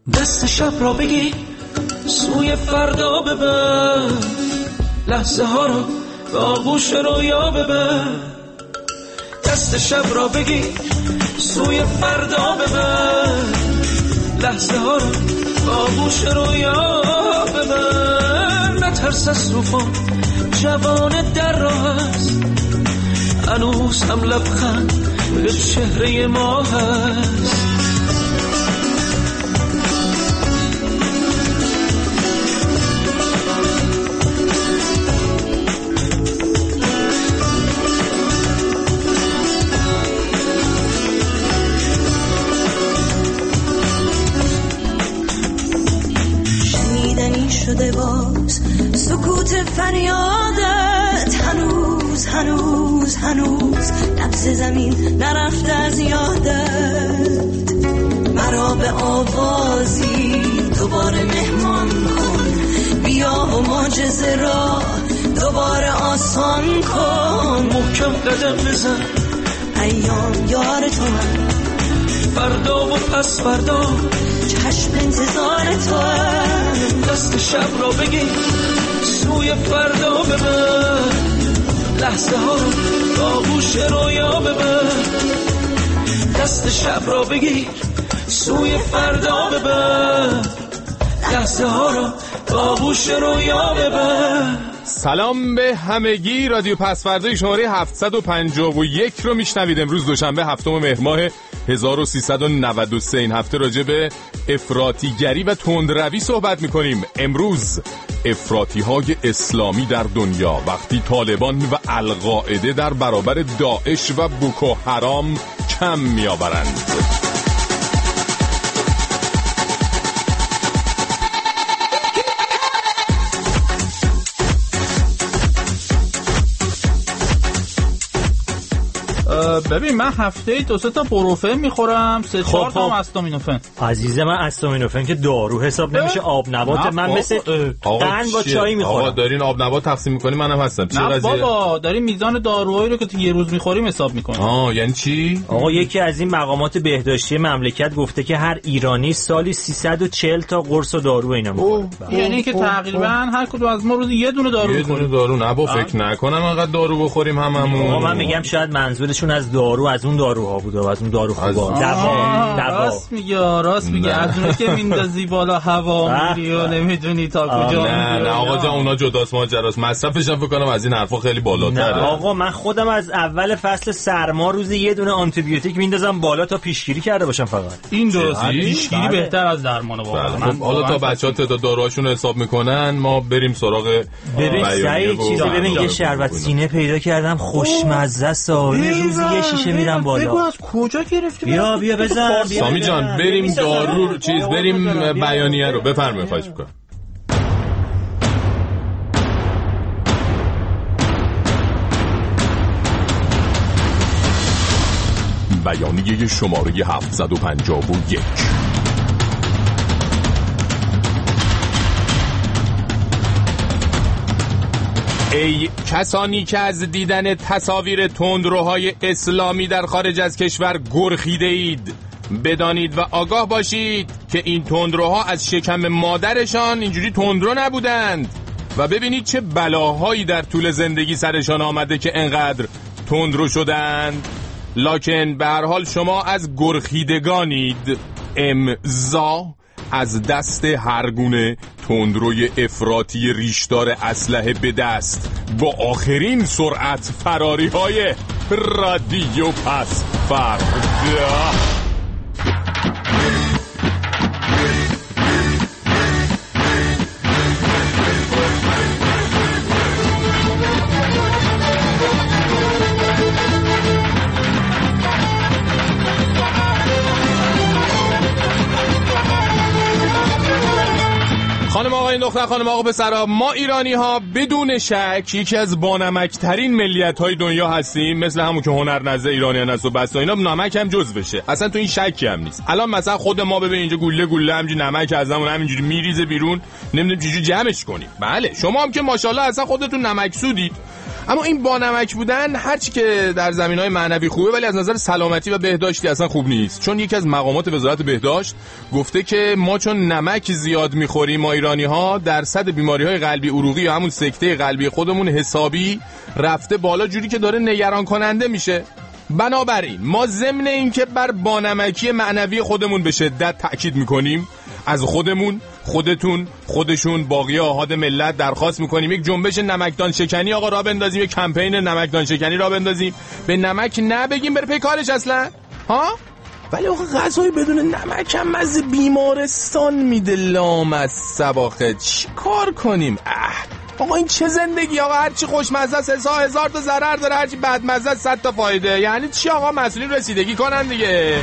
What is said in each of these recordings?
دست شب را بگی سوی فردا ببر، لحظه ها رو به آغوش رویا ببر. دست شب را بگی سوی فردا ببر، لحظه ها رو به آغوش رویا ببر. نترس از طوفان، جوان در راه است، هنوز هم لبخند به چهره ما هست. شده باز سکوت فریادت، هنوز نبض زمین نرفته از یادت. مرا به آوازی دوباره مهمان کن، بیا و معجزه را دوباره آسان کن. محکم قدم بزن، ایام یار تو هم، فردا و پس فردا چشم انتظار تو هم. دست شب را بگیر سوی فردا ببر، لحظه ها رو به آغوش رویا ببر. دست شب را بگیر سوی فردا ببر، لحظه ها رو به آغوش رویا ببر. سلام به همگی. رادیو پسوردای شماره 751 رو میشنوید. امروز دوشنبه 7 مهر ماه 1393. این هفته راجع به افراطیگری و تندروی صحبت میکنیم. امروز افراطی‌های اسلامی در دنیا وقتی طالبان و القاعده در برابر داعش و بوکو حرام کم میآورند. ببین من هفته 2-3 تا بروفن میخورم، 3-4 تا استامینوفن. عزیز من استامینوفن که دارو حساب نمیشه، آب نبات. من مثل قند با چای میخورم. آقا دارین آب نبات تقسیم میکنی؟ منم هستم. چی قضیه؟ نه بابا داریم میزان داروهایی رو که تو یه روز میخوریم حساب میکنیم. یعنی چی؟ آقا یکی از این مقامات بهداشتی مملکت گفته که هر ایرانی سالی 340 تا قرص و دارو اینا میخوره. یعنی که تقریبا هر کدوم از ما روزی یه دونه دارو میخوریم. یه دونه دارو؟ نه با فکر نکنم انقدر دارو بخوریم هممون. آقا من میگم شاید منظورشون از دارو از اون داروها بوده و از اون دارو خوبا. دوا. راست میگه از اون که میندازی بالا هوا میری و نمیدونی تا کجا. نه آقا جان اونا جداست ماجراست. مصرفش هم فکر کنم از این حرفا خیلی بالاتره. نه آقا من خودم از اول فصل سرما روزی یه دونه آنتی بیوتیک میندازم بالا تا پیشگیری کرده باشم. فقط این درسته، پیشگیری بهتر از درمان واقعا. حالا تا بچه‌ها تعداد داروهاشون حساب میکنن ما بریم سراغ بیانیه. چیزی ببین یه شربت سینه پیدا کردم خوشمزه است. روزی یه شیشه میرم بالا. بگو از کجا گرفتی؟ بیا بزن. سامی جان بریم دارو بریم بیانیه رو بفرمایید. خواهش می‌کنم. بیانیه شماره 751. ای کسانی که از دیدن تصاویر تندروهای اسلامی در خارج از کشور گرخیده اید، بدانید و آگاه باشید که این تندروها از شکم مادرشان اینجوری تندرو نبودند و ببینید چه بلاهایی در طول زندگی سرشان آمده که انقدر تندرو شدند. لکن به هر حال شما از گرخیدگانید. امضا از دست هر گونه تندروی افراطی ریشدار اسلحه به دست با آخرین سرعت فراری های رادیو پسوردا. خانم آقای دختر، خانم آقا پسرا، ما ایرانی ها بدون شک یکی از بانمک ترین ملیت های دنیا هستیم. مثل همون که هنر نزد ایرانیان است و بس اینا، نمک هم جز بشه، اصلا تو این شکی هم نیست. الان مثلا خود ما ببین اینجا گوله همینجوری نمک ازمون همینجوری میریزه بیرون، نمیدونیم چجوری جمعش کنیم. بله شما هم که ماشاءالله اصلا خودتون نمک سودید. اما این بانمک بودن هرچی که در زمینهای معنوی خوبه، ولی از نظر سلامتی و بهداشتی اصلا خوب نیست. چون یکی از مقامات وزارت بهداشت گفته که ما چون نمک زیاد میخوریم، ما ایرانی ها، درصد بیماریهای قلبی عروقی یا همون سکته قلبی خودمون حسابی رفته بالا، جوری که داره نگران کننده میشه. بنابراین ما ضمن این که بر بانمکی معنوی خودمون به شدت تأکید میکنیم، از خودمون، خودتون، خودشون، باقی احاد ملت درخواست میکنیم یک جنبش نمکدان شکنی آقا راه بندازیم، یک کمپین نمکدان شکنی راه بندازیم. به نمک نبگیم بره پی کارش اصلا، ها؟ ولی آقا غذای بدون نمک هم مزه بیمارستان میده لامصب. آخه چی کار کنیم؟ آقا این چه زندگی آقا؟ هرچی خوشمزه است هزار تا ضرر داره، هرچی بدمزه است 100 تا فایده. یعنی چی آقا؟ مسئولین رسیدگی کنن دیگه.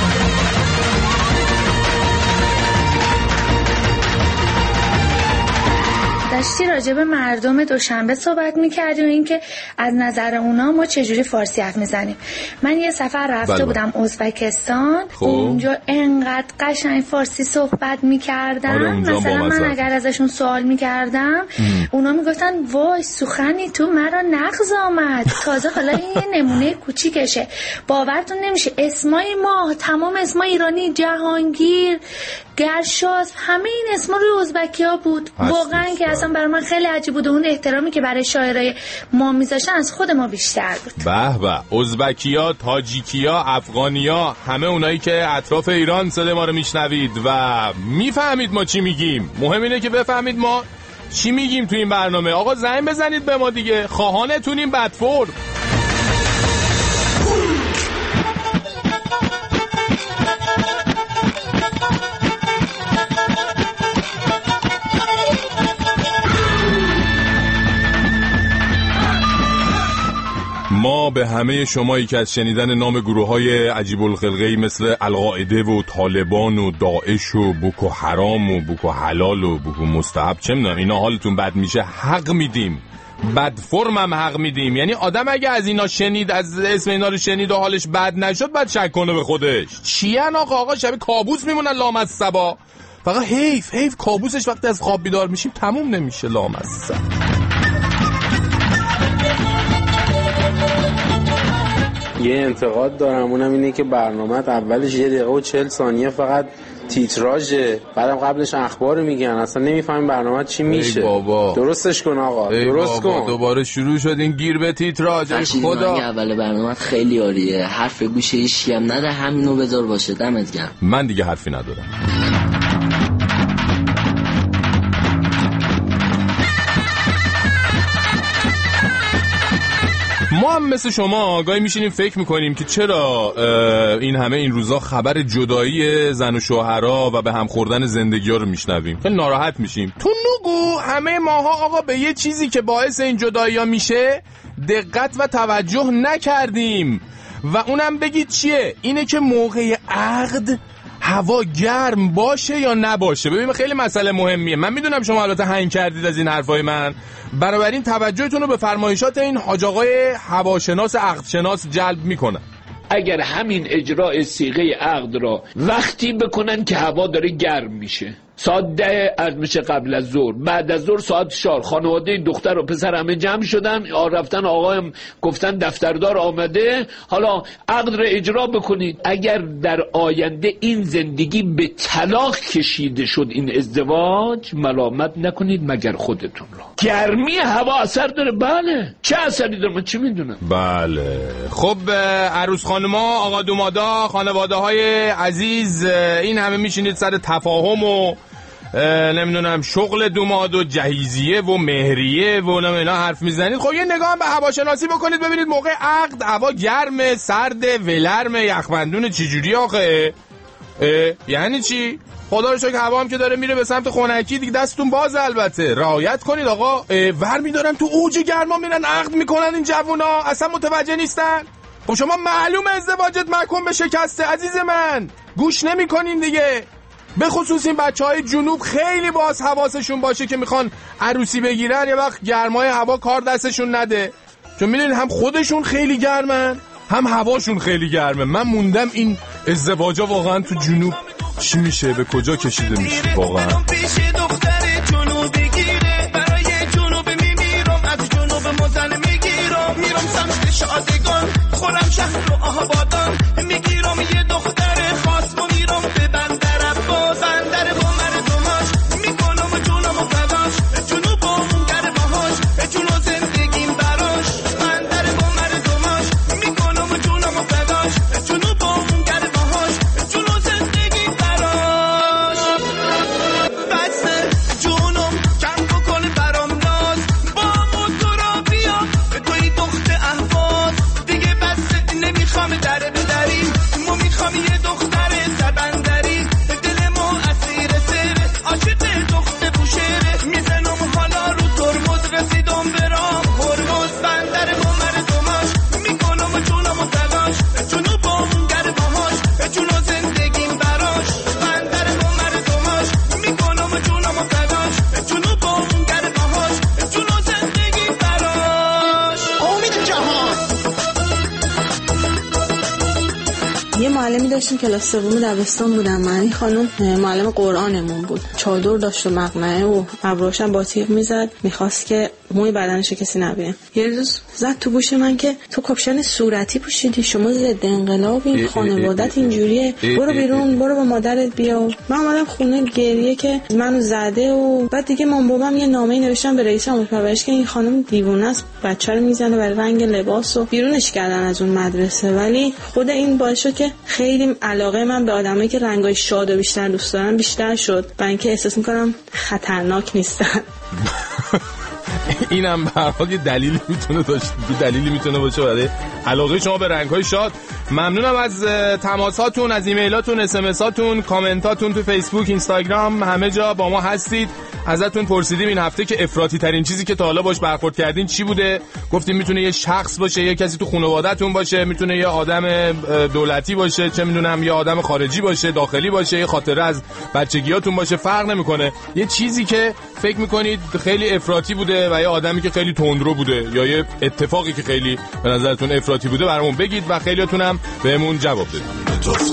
داشتی راجع به مردم دوشنبه صحبت می‌کردی و اینکه از نظر اونا ما چجوری فارسی حرف میزنیم. من یه سفر رفته بودم ازبکستان، اونجا انقدر قشنگ فارسی صحبت می‌کردن. مثلا من اگر ازشون سوال می‌کردم اونا میگفتن وای سخنی تو مرا نغز آمد. تازه حالا این یه نمونه کوچیکشه، باورتون نمیشه اسمای ما، تمام اسمای ایرانی، جهانگیر، گرشاسب، همه این اسما روی ازبکی‌ها بود. واقعا که اصلا برای من خیلی عجیب بود. اون احترامی که برای شاعرای ما میذاشتن از خود ما بیشتر بود. به به، ازبکیا، تاجیکیا، افغانیا، همه اونایی که اطراف ایران صدای ما رو میشنوید و میفهمید ما چی میگیم. مهم اینه که بفهمید ما چی میگیم تو این برنامه. آقا زنگ بزنید به ما دیگه، خواهانتونیم بدفور. ما به همه شمایی که از شنیدن نام گروه‌های عجیب الخلقه‌ای مثل القاعده و طالبان و داعش و بوکو حرام و بوکو حلال و بوکو مستحب، چه می‌دونم اینا حالتون بد میشه، حق میدیم. بد فرم هم حق میدیم. یعنی آدم اگه از اینا شنید، از اسم اینا رو شنید و حالش بد نشد، بعد شک کنه به خودش. چیان آقا شبیه کابوس میمونن لامصبا. فقط حیف کابوسش وقتی از خواب بیدار میشیم تموم نمیشه لامصب. یه انتقاد دارم، اونم اینه که برنامه اولش 1 دقیقه و 40 ثانیه فقط تیتراژه، بعدم قبلش اخبار میگن، اصلا نمیفهمیم برنامه چی میشه. بابا درستش کن آقا، درست کن. دوباره شروع شد این گیر به تیتراژ. خدا اول برنامه خیلی عالیه، حرف گوشه هیچ هم نده، همینو بذار باشه. دمت گرم. من دیگه حرفی ندارم. ما هم مثل شما گاهی میشینیم فکر میکنیم که چرا این همه این روزا خبر جدایی زن و شوهرها و به هم خوردن زندگی ها رو میشنویم، خیلی ناراحت میشیم. تو نگو همه ماها آقا به یه چیزی که باعث این جدایی ها میشه دقت و توجه نکردیم و اونم بگید چیه؟ اینه که موقع عقد هوا گرم باشه یا نباشه. ببین خیلی مسئله مهمیه. من میدونم شما البته هنگ کردید از این حرفای من، بنابراین توجهتون رو به فرمایشات این حاج آقای هواشناس عقدشناس جلب میکنم. اگر همین اجرای صیغه عقد را وقتی بکنن که هوا داره گرم میشه، ساعت 10 عرض میشه قبل از ظهر، بعد از ظهر ساعت 4 خانواده دختر و پسر همه جمع شدن، رفتن آقایم گفتن دفتردار آمده، حالا عقد را اجرا بکنید. اگر در آینده این زندگی به طلاق کشیده شد، این ازدواج، ملامت نکنید مگر خودتون را. گرمی هوا اثر داره. بله چه اثری داره من چی میدونم. بله خب عروس خانما، آقا دومادا، خانواده های عزیز، این همه میشینید سر تفاهم و نمیدونم شغل دوماد و جهیزیه و مهریه و اینا حرف میزنید. خب یه نگاه هم به هواشناسی بکنید ببینید موقع عقد هوا گرمه، سرده، ولرمه، یخبندونه، چجوری آخه؟ یعنی چی؟ خدا رو شکر هوا هم که داره میره به سمت خنکی دیگه، دستتون باز. البته رعایت کنید آقا. ور میدارن تو اوج گرما میرن عقد میکنن این جوونا، اصلا متوجه نیستن. خب شما معلومه ازدواجت محکوم به شکسته عزیز من، گوش نمیکنین دیگه. به خصوص این بچهای جنوب خیلی باز حواسشون باشه که میخوان عروسی بگیرن یه وقت گرمای هوا کار دستشون نده، چون میدونید هم خودشون خیلی گرمن هم هواشون خیلی گرمه. من موندم این ازدواجا واقعا تو جنوب چی میشه، به کجا کشیده میشه واقعا. میرم سمت شادگان خورم شهر و آبادان میگیرم یه دختر خاص و میرم به بندر عباس بندر با مردماش میکنم جونم و فداش جنوب و گر باهاش جونو زندگیم براش بندر با مردماش میکنم جونم و فداش جنوب و گر باهاش جونو زندگیم براش بس جونم کم بکن برام ناز با موتورا بیا توی دخت احواز دیگه بس نمیخوام در بدریم ما میخوام یه دختر سربندری دل ما اسیر سره عاشق دخت بوشهره میزنم حالا رو ترمز رسیدم برام هرمز بندر با مردماش میکنم جونم و تلاش جنوب و گر باهاش جونو زندگیم براش بندر با مردماش میکنم جونم و تلاش جنوب و گر باهاش جونو زندگیم براش امید جهان. یه معلمی داشتیم کلاس سوم دبستان بودم من. این خانم معلم قرآنمون بود، چادر داشت و مقنعه و ابروش هم با تیغ میزد، میخواست که موی بدنش کسی نبینه. یه روز زد تو گوش من که تو کاپشن صورتی پوشیدی، شما ضد انقلابی، خانوادت اینجوریه، برو بیرون، برو با مادرت بیا. من اومدم خونه گریه که منو زده و بعد دیگه مام بابام یه نامه نوشتن به رئیس آموزش پرورش که این خانم دیوونه است، بچه رو میزنه برای رنگ لباس و بیرونش کردن از اون مدرسه. ولی خود این باعث شد که خیلی علاقه من به آدمایی که رنگای شاد و بیشتر دوست دارن بیشتر شد، برای اینکه احساس میکنم خطرناک نیستن. اینم به هر حال یه دلیلی میتونه باشه برای علاقه شما به رنگ‌های شاد. ممنونم از تماساتون، از ایمیلاتون، اس‌ام‌اساتون، کامنتاتون تو فیسبوک، اینستاگرام، همه جا با ما هستید. ازتون پرسیدیم این هفته که افراطی ترین چیزی که تا حالا باش برخورد کردین چی بوده. گفتیم میتونه یه شخص باشه، یه کسی تو خانواده‌تون باشه، میتونه یه آدم دولتی باشه، چه میدونم یه آدم خارجی باشه، داخلی باشه، یه خاطره از بچگیاتون باشه، فرق نمیکنه. یه چیزی که فکر میکنید خیلی افراطی بوده و یه آدمی که خیلی تندرو بوده یا یه اتفاقی که خیلی به نظرتون افراطی بوده برامون بگید و خیلیاتون هم بهمون جواب بدید.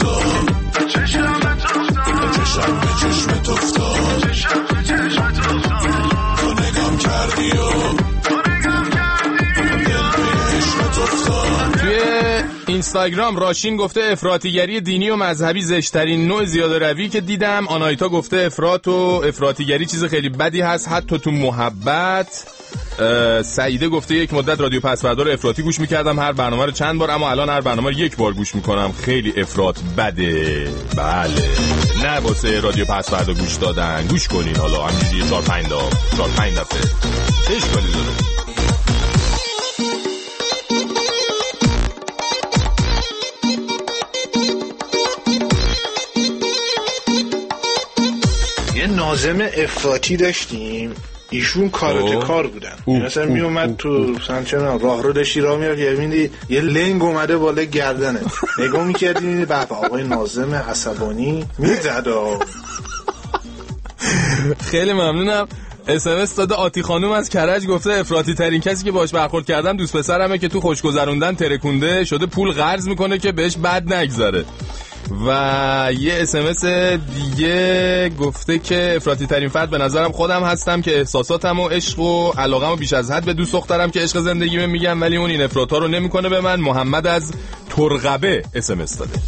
توی اینستاگرام راشین گفته افراطیگری دینی و مذهبی زشترین نوع زیاده روی که دیدم. آنایتا گفته افراط و افراطیگری چیز خیلی بدی هست حتی تو محبت. سعیده گفته یک مدت رادیو پسوردار افراطی گوش میکردم، هر برنامه رو چند بار، اما الان هر برنامه رو یک بار گوش میکنم، خیلی افراط بده. بله نه واسه رادیو پسوردار گوش دادن، گوش کنین حالا همینجوری 4-5 دفعه چش کنید داره. یه ناظم افراطی داشتیم، ایشون کاراتکار بودن. مثلا می اومد تو سنچنا راه رو داشتی راه میرفت می‌بینی یه لنگ اومده بالا گردنه، نگاه می‌کردی بابا آقای ناظم عصبانی میزد. خیلی ممنونم. SMS داده آتی خانوم از کرج، گفته افراطی ترین کسی که باش برخورد کردم دوست پسرمه که تو خوشگذروندن ترکونده شده، پول قرض میکنه که بهش بد نگذره. و یه SMS دیگه گفته که افراطی ترین فرد به نظرم خودم هستم که احساساتم و عشق و علاقم بیش از حد به دوست دخترم که عشق زندگیمه میگم، ولی اون این افراطا رو نمیکنه به من. محمد از ترقبه SMS داده.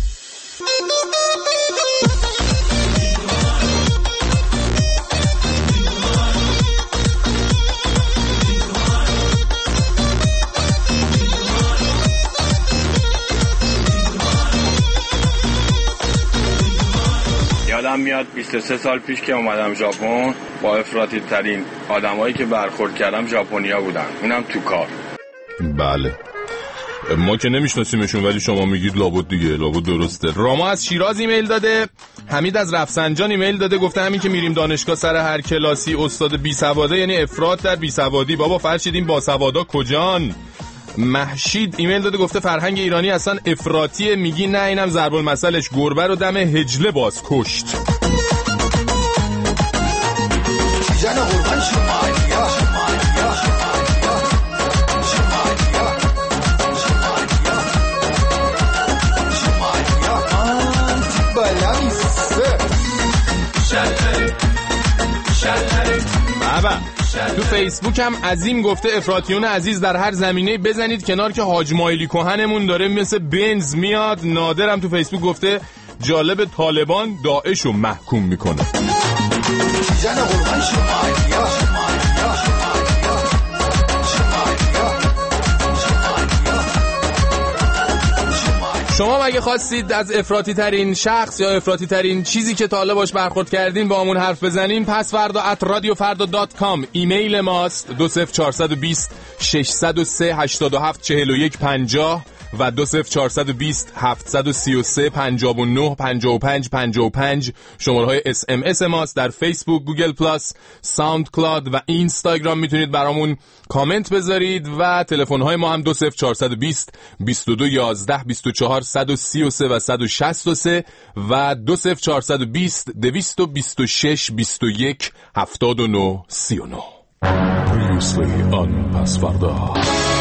یادم میاد 23 سال پیش که اومدم ژاپن، با افراطی ترین آدمایی که برخورد کردم ژاپنیا بودن، اونم تو کار. بله ما که نمیشناسیمشون ولی شما میگید لابد دیگه، لابد درسته. راما از شیراز ایمیل داده. حمید از رفسنجان ایمیل داده، گفته همین که میریم دانشگاه سر هر کلاسی استاد بی سواده یعنی افراط در بی سوادی. بابا فرشید این با سوادا کجان؟ محشید ایمیل داده، گفته فرهنگ ایرانی اصلا افراطیه، میگی نه اینم ضرب المثلش گربه رو دم هجله باز کشت. جان قربان شمالیا بابا تو فیسبوک هم عظیم گفته افراطیون عزیز در هر زمینه بزنید کنار که حاج مایلی کهنمون داره مثل بنز میاد. نادرم تو فیسبوک گفته جالب طالبان داعش رو محکوم میکنه. شما مگه خواستید از افراطی ترین شخص یا افراطی ترین چیزی که تا حالا باش برخورد کردین با همون حرف بزنین؟ پس فردا @radiofarda.com ایمیل ماست 20420 603 87 41 50 و 20420 733 59 55 55 شماره‌های SMS ماست. در فیسبوک، گوگل پلاس، ساوند کلاود و اینستاگرام میتونید برامون کامنت بذارید و تلفن‌های ما هم 20420 22 11 24 133 و 163 و 20420 226 21 79 39. Previously on پسوردا.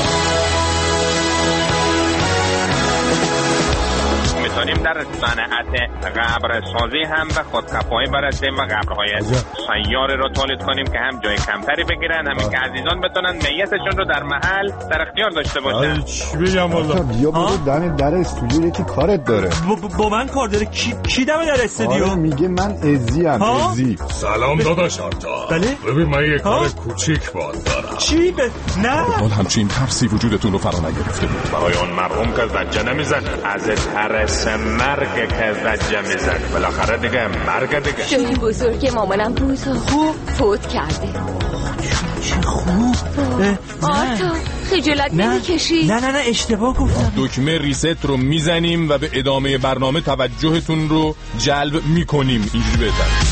می‌تونیم در صنعت قبرسازی هم به خودکفایی برسیم و قبرهای سیاره را تولید کنیم که هم جای کمتری بگیرن، همین که عزیزان بتونن میتشون رو در محل در اختیار داشته باشن. چی بگم والا؟ بیا برو دم در استودیو، یکی کارت داره. با من کار داره؟ کی دم در استودیو؟ آره میگه من ازیم. ازی. سلام داداش آرتا. بله؟ ببین من یه کار کوچیک باید دارم. چی نه؟ حال همچین ترسی وجودتون رو فرا نگرفته بود. برای اون مرحوم که زجه نمیزن، از ترس مرگ که زجه میزن، بالاخره دیگه مرگ دیگه. جای بزرگ مامانم بود خوب فوت کرده. چه خوب. آرتا خجالت نمیکشی؟ نه اشتباه گفتم. دکمه ریست رو میزنیم و به ادامه برنامه توجهتون رو جلب میکنیم. اینجوری بهتر.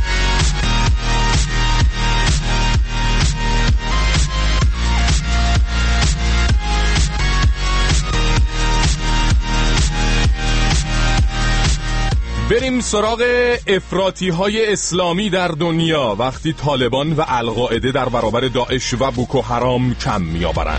بریم سراغ افراطی‌های اسلامی در دنیا وقتی طالبان و القاعده در برابر داعش و بوکو حرام کم می‌آورند.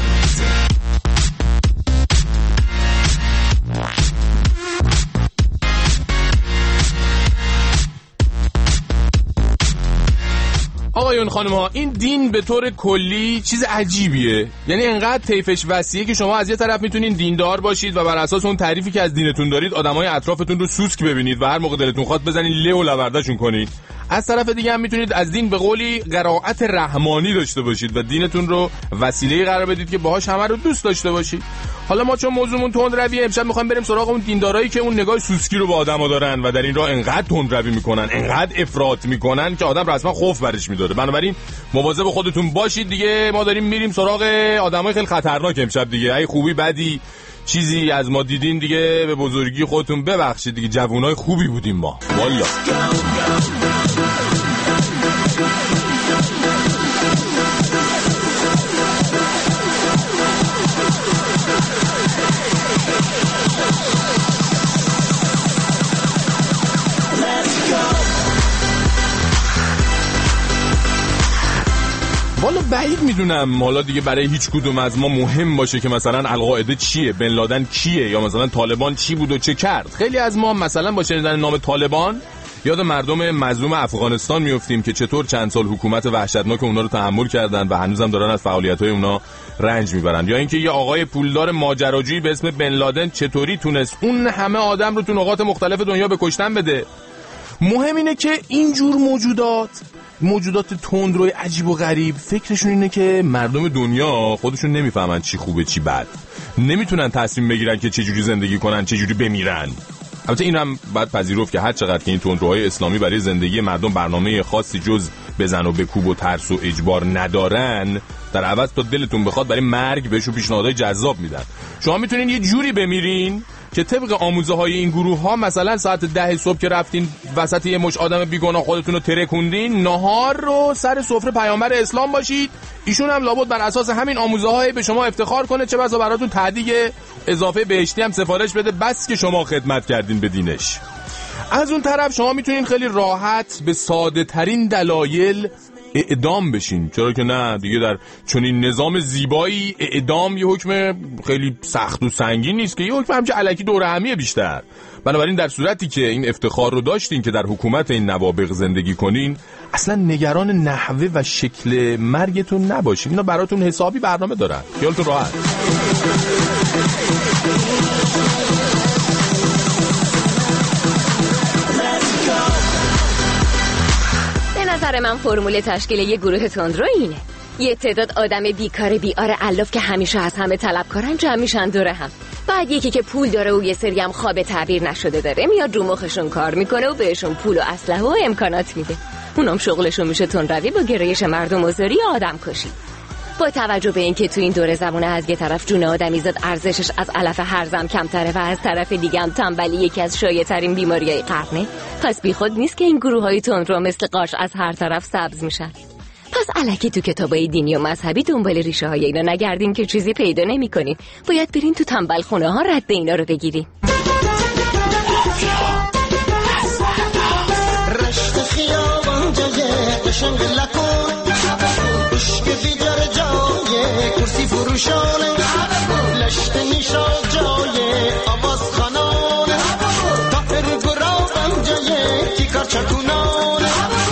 آقایون خانم‌ها، این دین به طور کلی چیز عجیبیه. یعنی انقدر طیفش وسیعه که شما از یه طرف میتونین دیندار باشید و بر اساس اون تعریفی که از دینتون دارید آدمای اطرافتون رو سوسک ببینید و هر موقع دلتون خواست بزنین له و لورده‌شون کنید. از طرف دیگه هم میتونید از دین به قولی قرائت رحمانی داشته باشید و دینتون رو وسیله‌ای قرار بدید که باهاش همه رو دوست داشته باشید. حالا ما چون موضوعمون تندرویه، امشب می‌خوایم بریم سراغ اون دیندارایی که اون نگاه سوسکی رو به آدم‌ها دارن و در این راه انقدر تندروی میکنن، انقدر افراط میکنن که آدم رسما خوف برش می‌داره. بنابراین مواظب خودتون باشید دیگه. ما داریم میریم سراغ آدمای خیلی خطرناک امشب دیگه. اگه خوبی بدی چیزی از ما دیدین دیگه به بزرگی خودتون ببخشید دیگه. جوونای خوبی بودیم ما والله. والا بعید میدونم حالا دیگه برای هیچ کدوم از ما مهم باشه که مثلا القاعده چیه، بن لادن کیه، یا مثلا طالبان چی بود و چه کرد. خیلی از ما مثلا با شنیدن نام طالبان یاد مردم مظلوم افغانستان میافتیم که چطور چند سال حکومت وحشتناک اونا رو تحمل کردن و هنوزم دارن از فعالیت‌های اونا رنج میبرن. یا اینکه یه آقای پولدار ماجراجویی به اسم بن لادن چطوری تونست اون همه آدم رو تو نقاط مختلف دنیا به کشتن بده. مهم اینه که اینجور موجودات تندروی عجیب و غریب فکرشون اینه که مردم دنیا خودشون نمیفهمن چی خوبه چی بد، نمیتونن تصمیم بگیرن که چه جوری زندگی کنن، چه جوری بمیرن. البته این هم باید پذیرفت که هر چقدر که این تندروهای اسلامی برای زندگی مردم برنامه خاصی جز بزن و بکوب و ترس و اجبار ندارن، در عوض تا دلتون بخواد برای مرگ بهشون پیشنهادهای جذاب میدن. شما میتونین یه جوری بمیرین که طبق آموزه های این گروه ها مثلا ساعت 10 صبح که رفتین وسط یه مش آدم بیگناه خودتون رو ترکوندین، نهار رو سر سفره پیامبر اسلام باشید. ایشون هم لابد بر اساس همین آموزه های به شما افتخار کنه، چه بسا براتون تهدیگ اضافه بهشتی هم سفارش بده، بس که شما خدمت کردین به دینش. از اون طرف شما میتونین خیلی راحت به ساده ترین دلایل اعدام بشین. چرا که نه دیگه، در چنین نظام زیبایی اعدام یه حکم خیلی سخت و سنگین نیست که، یه حکم همچه الکی دوره همیه بیشتر. بنابراین در صورتی که این افتخار رو داشتین که در حکومت این نوابغ زندگی کنین، اصلا نگران نحوه و شکل مرگتون نباشین. اینا براتون حسابی برنامه دارن، خیالتون راحت. به نظر من فرمول تشکیل یه گروه تندرو اینه: یه تعداد آدم بیکار بیار الاف که همیشه از همه طلبکارن جمع میشن دوره هم. بعد یکی که پول داره و یه سری هم خواب تعبیر نشده داره میاد رو مخشون کار میکنه و بهشون پول و اسلحه و امکانات میده. اونم شغلشون میشه تندروی با گرایش مردم آزاری و آدم کشی. با توجه به اینکه تو این دوره زمونه از یه طرف جون آدمیزاد ارزشش از علف هرزم کمتره و از طرف دیگه هم تنبلی یکی از شایع‌ترین بیماری‌های قرنه، پس بیخود نیست که این گروه‌های تندرو مثل قارچ از هر طرف سبز میشن. پس الکی تو کتابای دینی و مذهبی دنبال ریشه های اینا نگردین که چیزی پیدا نمی‌کنین. باید برین تو تنبل خونه ها رد اینا رو بگیرین. رشت خیابان جای قشنگ لکن، عشق بیدار جای کرسی فروشانه، لشت نیشا جای آواز خانانه، تاپر گرابان جای کیکار چکونانه.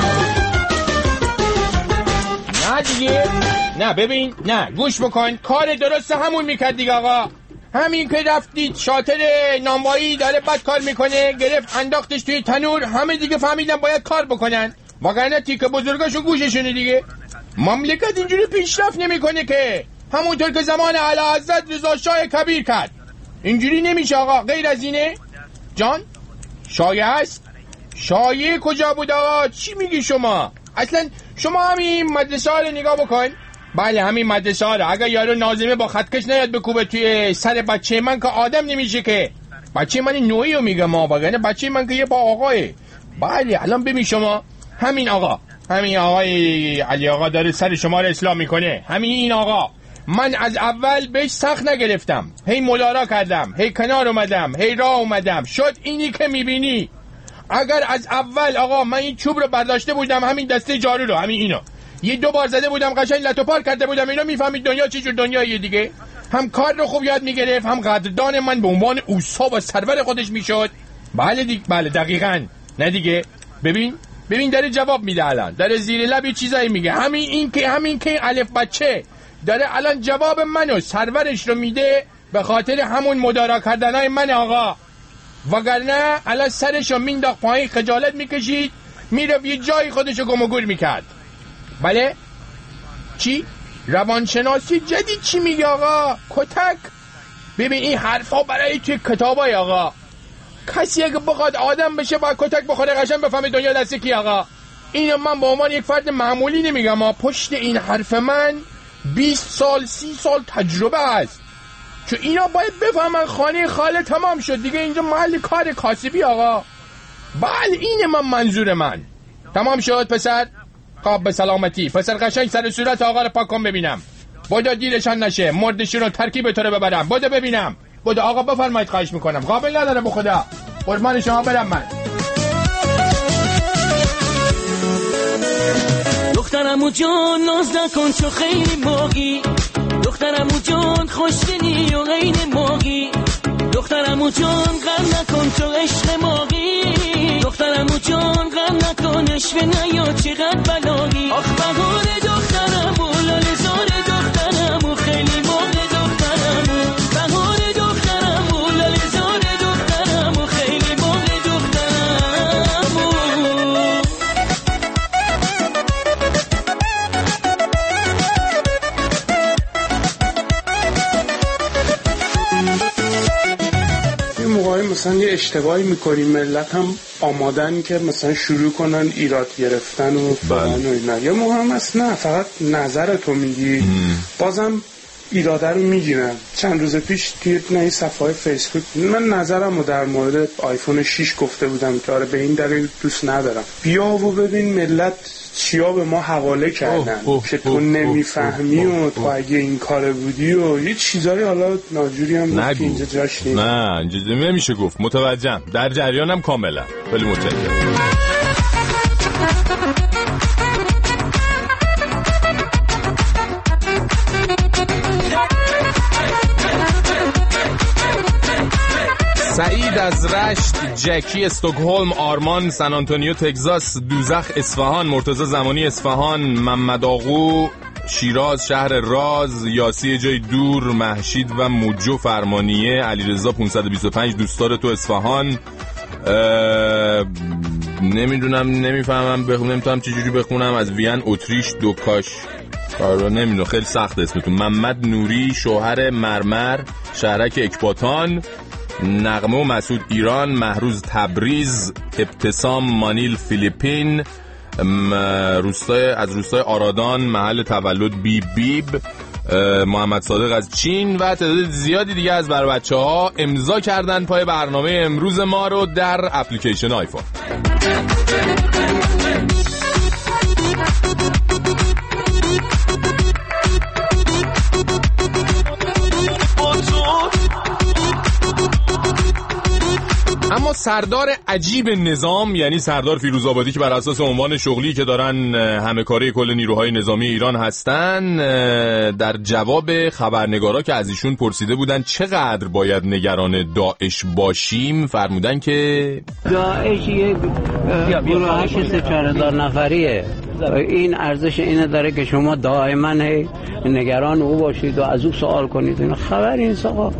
نه دیگه، نه ببین، نه گوش بکن، کار درست همون میکرد دیگه آقا. همین که رفتید شاطر نانوایی داره بد کار میکنه، گرفت انداختش توی تنور، همه دیگه فهمیدن باید کار بکنن، وگرنه تیک بزرگاشو گوششونه دیگه. مملکت اینجوری پیشرفت نمیکنه که، همونطور که زمان اعلیحضرت رضا شاه کبیر کرد. اینجوری نمیشه آقا. غیر از اینه جان شایعه است. شایعه کجا بود آقا؟ چی میگی شما؟ اصلا شما همین مدرسه ها رو نگاه بکن. بله همین مدرسه ها رو. اگر یارو ناظمه با خطکش نیاد بکوبه توی سر بچه من که آدم نمیشه که. بچه من نوعی رو میگم ما، بگنه بچه من که یه با آقاه. بله الان ببین شما، همین آقا، همین آقای علی آقا داره سر شما رو اصلاح میکنه. همین این آقا، من از اول بهش سخت نگرفتم، هی ملارا کردم، هی کنار اومدم، هی راه اومدم، شد اینی که میبینی. اگر از اول آقا من این چوب رو برداشته بودم، همین دسته جارو رو، همین اینو یه دو بار زده بودم، قشنگ لتو پار کرده بودم، اینا میفهمید دنیا چه جور دنیاییه دیگه. هم کار رو خوب یاد میگرفت، هم قدردان من به عنوان اوصا و سرور خودش میشد. بله دیگه، بله دقیقاً. نه دیگه، ببین داره جواب میده، الان داره زیر لب یه چیزایی میگه. همین که الف بچه داره الان جواب منو سرورش رو میده به خاطر همون مدارا کردنای من آقا. وگرنه الان سرشو مینداخت پایین، خجالت میکشید، میرفت یه جایی خودشو گم و گور میکرد. بله چی؟ روانشناسی جدید چی میگه آقا؟ کتک. ببین این حرفا برای توی کتابای آقا. کسی اگه بخواد آدم بشه باید کتک بخوره قشنگ بفهمه دنیا دست کی آقا. اینو من به عنوان یک فرد معمولی نمیگم، ما پشت این حرف من 20 سال 30 سال تجربه هست، چون اینا باید بفهمن خانه خاله تمام شد دیگه، اینجا محل کار کاسبی آقا. بله اینه منظور من. تمام شد پسر، خواب به سلامتی. پسر قشنگ سر صورت آقا رو پاک کن ببینم. بودا دیرشان نشه، مردشون رو ترکیب تو رو ببرم. بودا ببینم. بودا آقا بفرمایید، خواهش میکنم. قابل نداره به خدا، قربان شما برم من. دخترمو جان ناز نکن تو خیلی موقی، دخترمو جان خوشگلی و غین موقی، دخترمو جان غم نکن تو عشق موقی، دخترمو جان غم نکن عشق نیا چقدر بلاغی. آخ بهار دخترمو لاله زار دخترمو خیلی موقع دخترمو، بهار دخترمو لاله زار دخترمو خیلی موقع دخترمو. موقعی مثلا یه اشتباهی میکنیم، ملت هم آمادن که مثلا شروع کنن ایراد گرفتن و فلان و اینا. یا مهم است نه فقط نظر تو میگی، بازم ایراده رو میگیرن. چند روز پیش توی این صفحه های فیسبوک من نظرم رو در مورد آیفون 6 گفته بودم که آره به این دلیل دوست ندارم. بیا و ببین ملت چیا به ما حواله کردن که تو نمیفهمی و تو اگه این کاره بودی و یه چیزایی حالا ناجوری هم گفت اینجا جاش نیست. نه اینجا نمیشه گفت. متوجهم، در جریانم کاملا. خیلی متشکرم. سعید از رشت، جکی استکهلم، آرمان سن آنتونیو تگزاس، دوزخ اصفهان، مرتضی زمانی اصفهان، محمد آقو شیراز شهر راز، یاسی جای دور، محشید و موجو فرمانیه، علیرضا 525 دوستار تو اصفهان. نمیفهمم نمیتونم چجوری بخونم. از وین اتریش دوکاش کارو نمیدونم، خیلی سخت اسمتون. محمد نوری شوهر مرمر شهرک اکباتان، نغمه و مسعود ایران، محروز تبریز، ابتسام مانیل فیلیپین، از روستای آرادان محل تولد بیب، محمد صادق از چین و تعداد زیادی دیگه از بر بچه‌ها امضا کردن پای برنامه امروز ما رو در اپلیکیشن آیفون. اما سردار عجیب نظام، یعنی سردار فیروزآبادی که بر اساس عنوان شغلی که دارن همه کاره کل نیروهای نظامی ایران هستن، در جواب خبرنگارا که از ایشون پرسیده بودن چقدر باید نگران داعش باشیم، فرمودن که داعش یک گروه 3-4 نفریه. این ارزش اینه داره که شما دائما نگران او باشید و از او سوال کنید. این خبر این آقا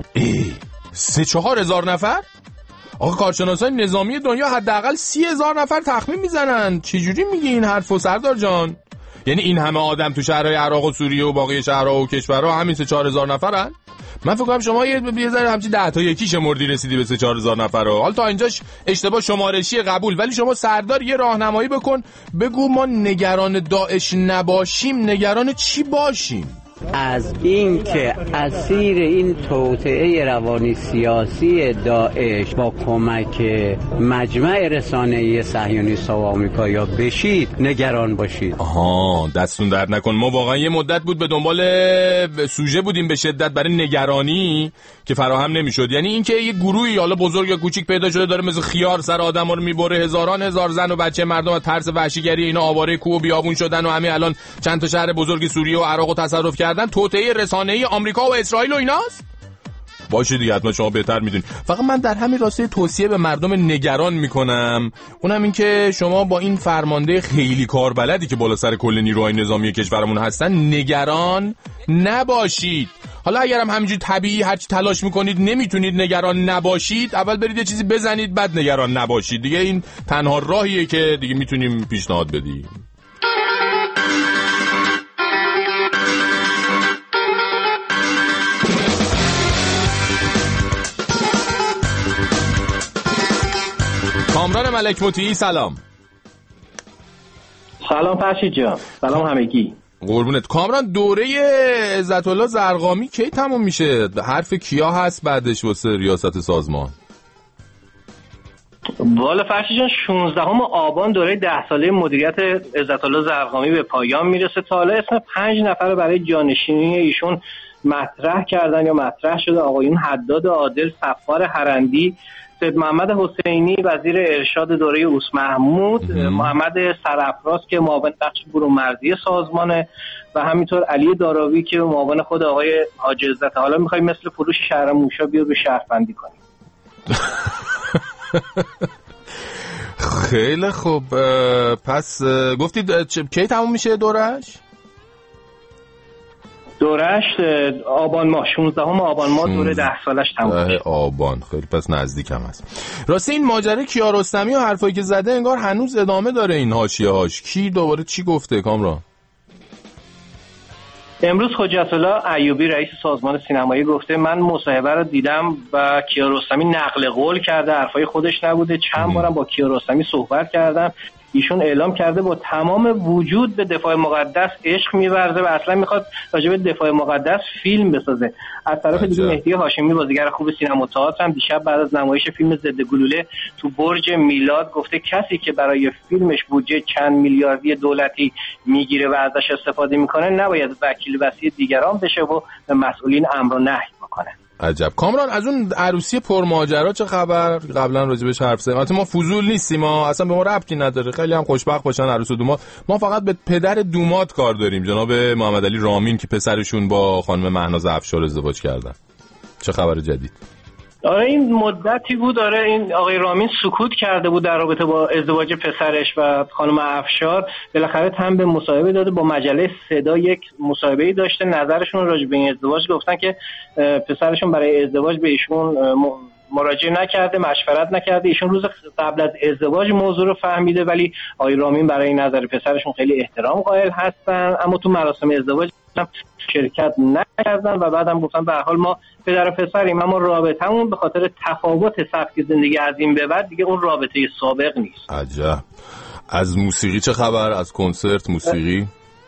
3-4 هزار نفر؟ آقا کارشناسای نظامی دنیا حداقل 30,000 نفر تخمین میزنن. چجوری میگی این حرفو سردار جان؟ یعنی این همه آدم تو شهرهای عراق و سوریه و باقی شهرها و کشورها همین 3-4 هزار نفرن؟ من فکر کنم شما یه ذره همچین 10 تا 1 شمردی رسیدی به 3-4 هزار نفر. حالا تا اینجاش اشتباه شمارشی قبول، ولی شما سردار یه راهنمایی بکن، بگو ما نگران داعش نباشیم، نگران چی باشیم؟ از این که اسیر این توطئه روانی سیاسی داعش با کمک مجمع رسانه‌ای صهیونیست و آمریکایی‌ها بشید نگران باشید. آها دستون درد نکن. ما واقعا یه مدت بود به دنبال سوژه بودیم به شدت برای نگرانی که فراهم نمیشد. یعنی اینکه یه گروهی حالا بزرگ یا کوچیک پیدا شده داره مثل خیار سر آدما رو میبره، هزار زن و بچه مردم از ترس وحشیگری اینا آواره کوه و بیابون شدن و همین الان چند تا شهر بزرگ سوریه و عراق رو تصرف کردن. توطئه رسانه‌ای آمریکا و اسرائیل و ایناست؟ باشه دیگه، حتما شما بهتر میدونید. فقط من در همین راسته توصیه به مردم نگران میکنم، اونم این که شما با این فرمانده خیلی کاربلدی که بالا سر کل نیروهای نظامی کشورمون هستن نگران نباشید. حالا اگرم همینجوری طبیعی هرچی تلاش میکنید نمیتونید نگران نباشید، اول برید یه چیزی بزنید بعد نگران نباشید. دیگه این تنها راهیه که دیگه میتونیم پیشنهاد بدیم. کامران ملک مطیعی سلام. سلام فرشید جان. سلام همگی. قربونت. کامران دوره عزت الله زرقامی کی تموم میشه؟ حرف کیا هست بعدش واسه ریاست سازمان؟ والا فرشید جان 16 آبان دوره 10 ساله مدیریت عزت الله زرقامی به پایان میرسه. تا حالا اسم 5 نفر برای جانشینی ایشون مطرح کردن یا مطرح شده. آقایون حداد عادل، صفار هرندی، سید محمد حسینی وزیر ارشاد دوره اوس محمود، محمد سرافراز که معاون بخش برون‌مرزی سازمانه و همینطور علی داراوی که معاون خود آقای حاج عزت. حالا می‌خوایم مثل فروش شهر موشا بیا به شهربندی کنیم. خیلی خوب. پس گفتید کی تموم میشه دورش آبان ماه 16 آبان ماه دوره 10 سالش تموم میشه. آبان خیلی پس نزدیکم هست. راستی این ماجرا کیارستمی و حرفایی که زده انگار هنوز ادامه داره این حاشیه‌هاش. کی دوباره چی گفته کامران؟ امروز حجت الله ایوبی رئیس سازمان سینمایی گفته من مصاحبه رو دیدم و کیارستمی نقل قول کرده، حرفای خودش نبوده. چند بارم با کیارستمی صحبت کردم. ایشون اعلام کرده با تمام وجود به دفاع مقدس عشق می‌ورزه و اصلا میخواد راجع به دفاع مقدس فیلم بسازه. از طرف دیگه مهدی هاشمی بازیگر خوب سینما و تئاتر هم دیشب بعد از نمایش فیلم ضد گلوله تو برج میلاد گفته کسی که برای فیلمش بودجه چند میلیاردی دولتی میگیره و ازش استفاده میکنه نباید وکیل وصی دیگران بشه و به مسئولین امر و نهی بکنه. عجب. کامران از اون عروسی پرماجرا چه خبر؟ قبلا راجبش حرف زدیم. ما فضول نیستیم، ما اصلا به ما ربطی نداره. خیلی هم خوشبخت باشن عروس و دوماد. ما فقط به پدر دوماد کار داریم، جناب محمد علی رامین که پسرشون با خانم مهناز افشار ازدواج کردن. چه خبر جدید؟ آره این مدتی بود. آره این آقای رامین سکوت کرده بود در رابطه با ازدواج پسرش و خانم افشار. بالاخره تن به مصاحبه داده، با مجله صدا یک مصاحبه‌ای داشته، نظرشون راجع به این ازدواج گفتن که پسرشون برای ازدواج به ایشون مراجعه نکرده، مشورت نکرده. ایشون روز قبل از ازدواج موضوع رو فهمیده، ولی آقای رامین برای نظر پسرشون خیلی احترام قائل هستن، اما تو مراسم ازدواج شرکت نکردن و بعدم گفتن به هر حال ما پدر و پسریم، اما رابطمون به خاطر تفاوت سبک زندگی از این به بعد دیگه اون رابطه سابق نیست. عجب. از موسیقی چه خبر؟ از کنسرت موسیقی؟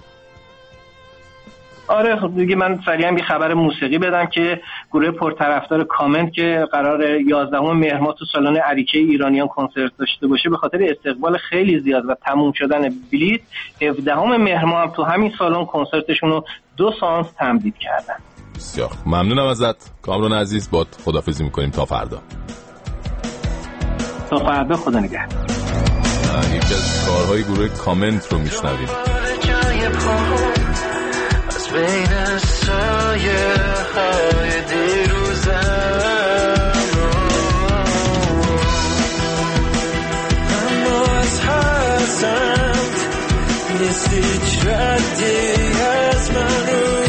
آره خب دیگه من سریعا یه خبر موسیقی بدم که گروه پرطرفدار کامنت که قرار 11 مهر ماه تو سالن اریکه ایرانیان کنسرت داشته باشه، به خاطر استقبال خیلی زیاد و تموم شدن بلیط 17 مهر ماه هم تو همین سالن کنسرتشون رو 2 سانس تمدید کردن. بسیار ممنونم ازت کامران عزیز. باد خداحافظی میکنیم تا فردا. تا فردا، خدا نگهدار. یکی از کارهای گروه کامنت رو میشنویم. بین سایه های دیروزم اما از هر سمت نیست هیچ ردی از من رو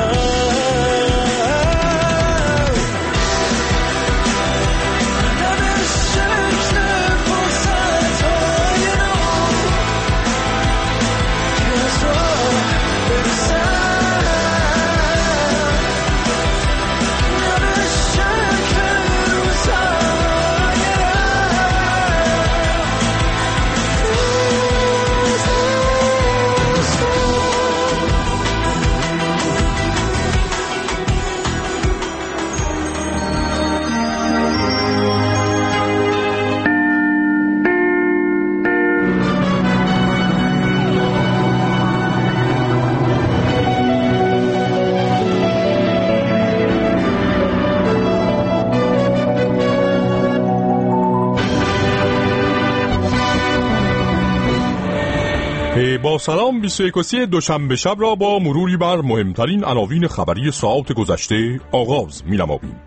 با سلام 21 دوشنبه شب را با مروری بر مهمترین عناوین خبری ساعات گذشته آغاز می‌نماییم.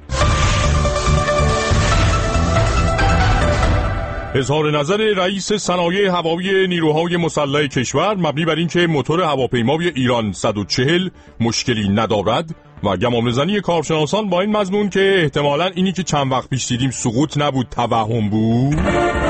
اظهار نظر رئیس صنایع هوایی نیروهای مسلح کشور مبنی بر اینکه موتور هواپیمای ایران 140 مشکلی ندارد و گمانه‌زنی کارشناسان با این مضمون که احتمالاً اینی که چند وقت پیش دیدیم سقوط نبود، توهم بود.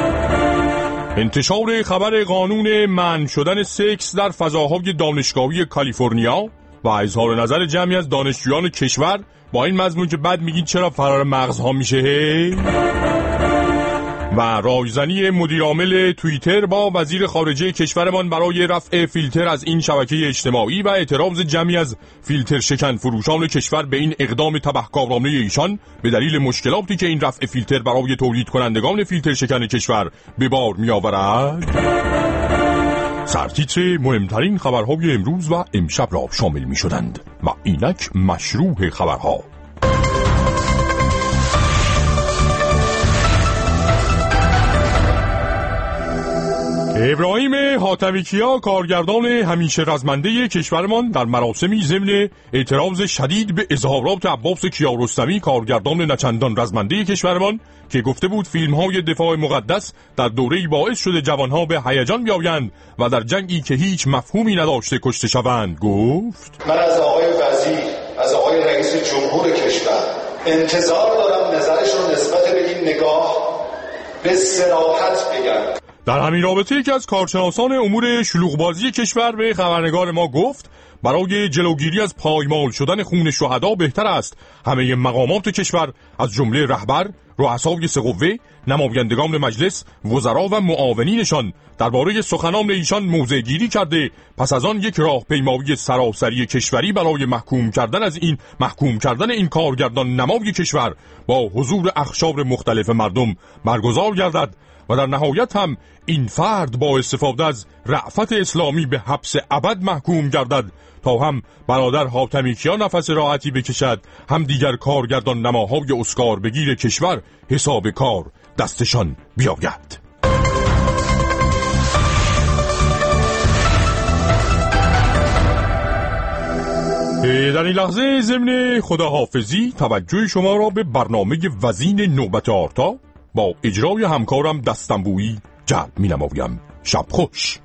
انتشار خبر قانون منع شدن سکس در فضاهای دانشگاهی کالیفرنیا و اظهار نظر جمعی از دانشجویان کشور با این مضمون که بعد میگین چرا فرار مغزها میشه. و رایزنی مدیرعامل توییتر با وزیر خارجه کشورمان برای رفع فیلتر از این شبکه اجتماعی و اعتراض جمعی از فیلتر شکن فروشان کشور به این اقدام تبهکارانه ایشان به دلیل مشکلاتی که این رفع فیلتر برای تولید کنندگان فیلتر شکن کشور به بار می آورد. سرتیتر مهمترین خبرهای امروز و امشب را شامل می شدند و اینک مشروع خبرها. ابراهیم حاتمیکیا کارگردان همیشه رزمنده کشورمان در مراسمی ضمن اعتراض شدید به اظهارات عباس کیارستمی کارگردان نچندان رزمنده کشورمان که گفته بود فیلم‌های دفاع مقدس در دوره‌ای باعث شده جوانها به هیجان بیایند و در جنگی که هیچ مفهومی نداشته کشته شوند، گفت من از آقای وزیر، از آقای رئیس جمهور کشور انتظار دارم نظرش رو نسبت به این نگاه به صراحت بگن. در همین رابطه یکی از کارشناسان امور شلوغبازی کشور به خبرنگار ما گفت برای جلوگیری از پایمال شدن خون شهدا بهتر است همه مقامات کشور از جمله رهبر، رؤسای سه قوه، نمایندگان مجلس، وزرا و معاونینشان درباره سخنان ایشان موضع گیری کرده پس از آن یک راهپیمایی سراسری کشوری برای محکوم کردن این کارگردان نمای کشور با حضور اقشار مختلف مردم برگزار گردد و در نهایت هم این فرد با استفاده از رأفت اسلامی به حبس ابد محکوم گردد تا هم برادر حاتمیکیا نفس راحتی بکشد، هم دیگر کارگردان نماهای اسکار بگیر کشور حساب کار دستشان بیاید. در این لحظه ضمن خداحافظی توجه شما را به برنامه وزین نوبت آرتا با اجرای همکارم دستنبویی جلب می‌نمایم. شب خوش.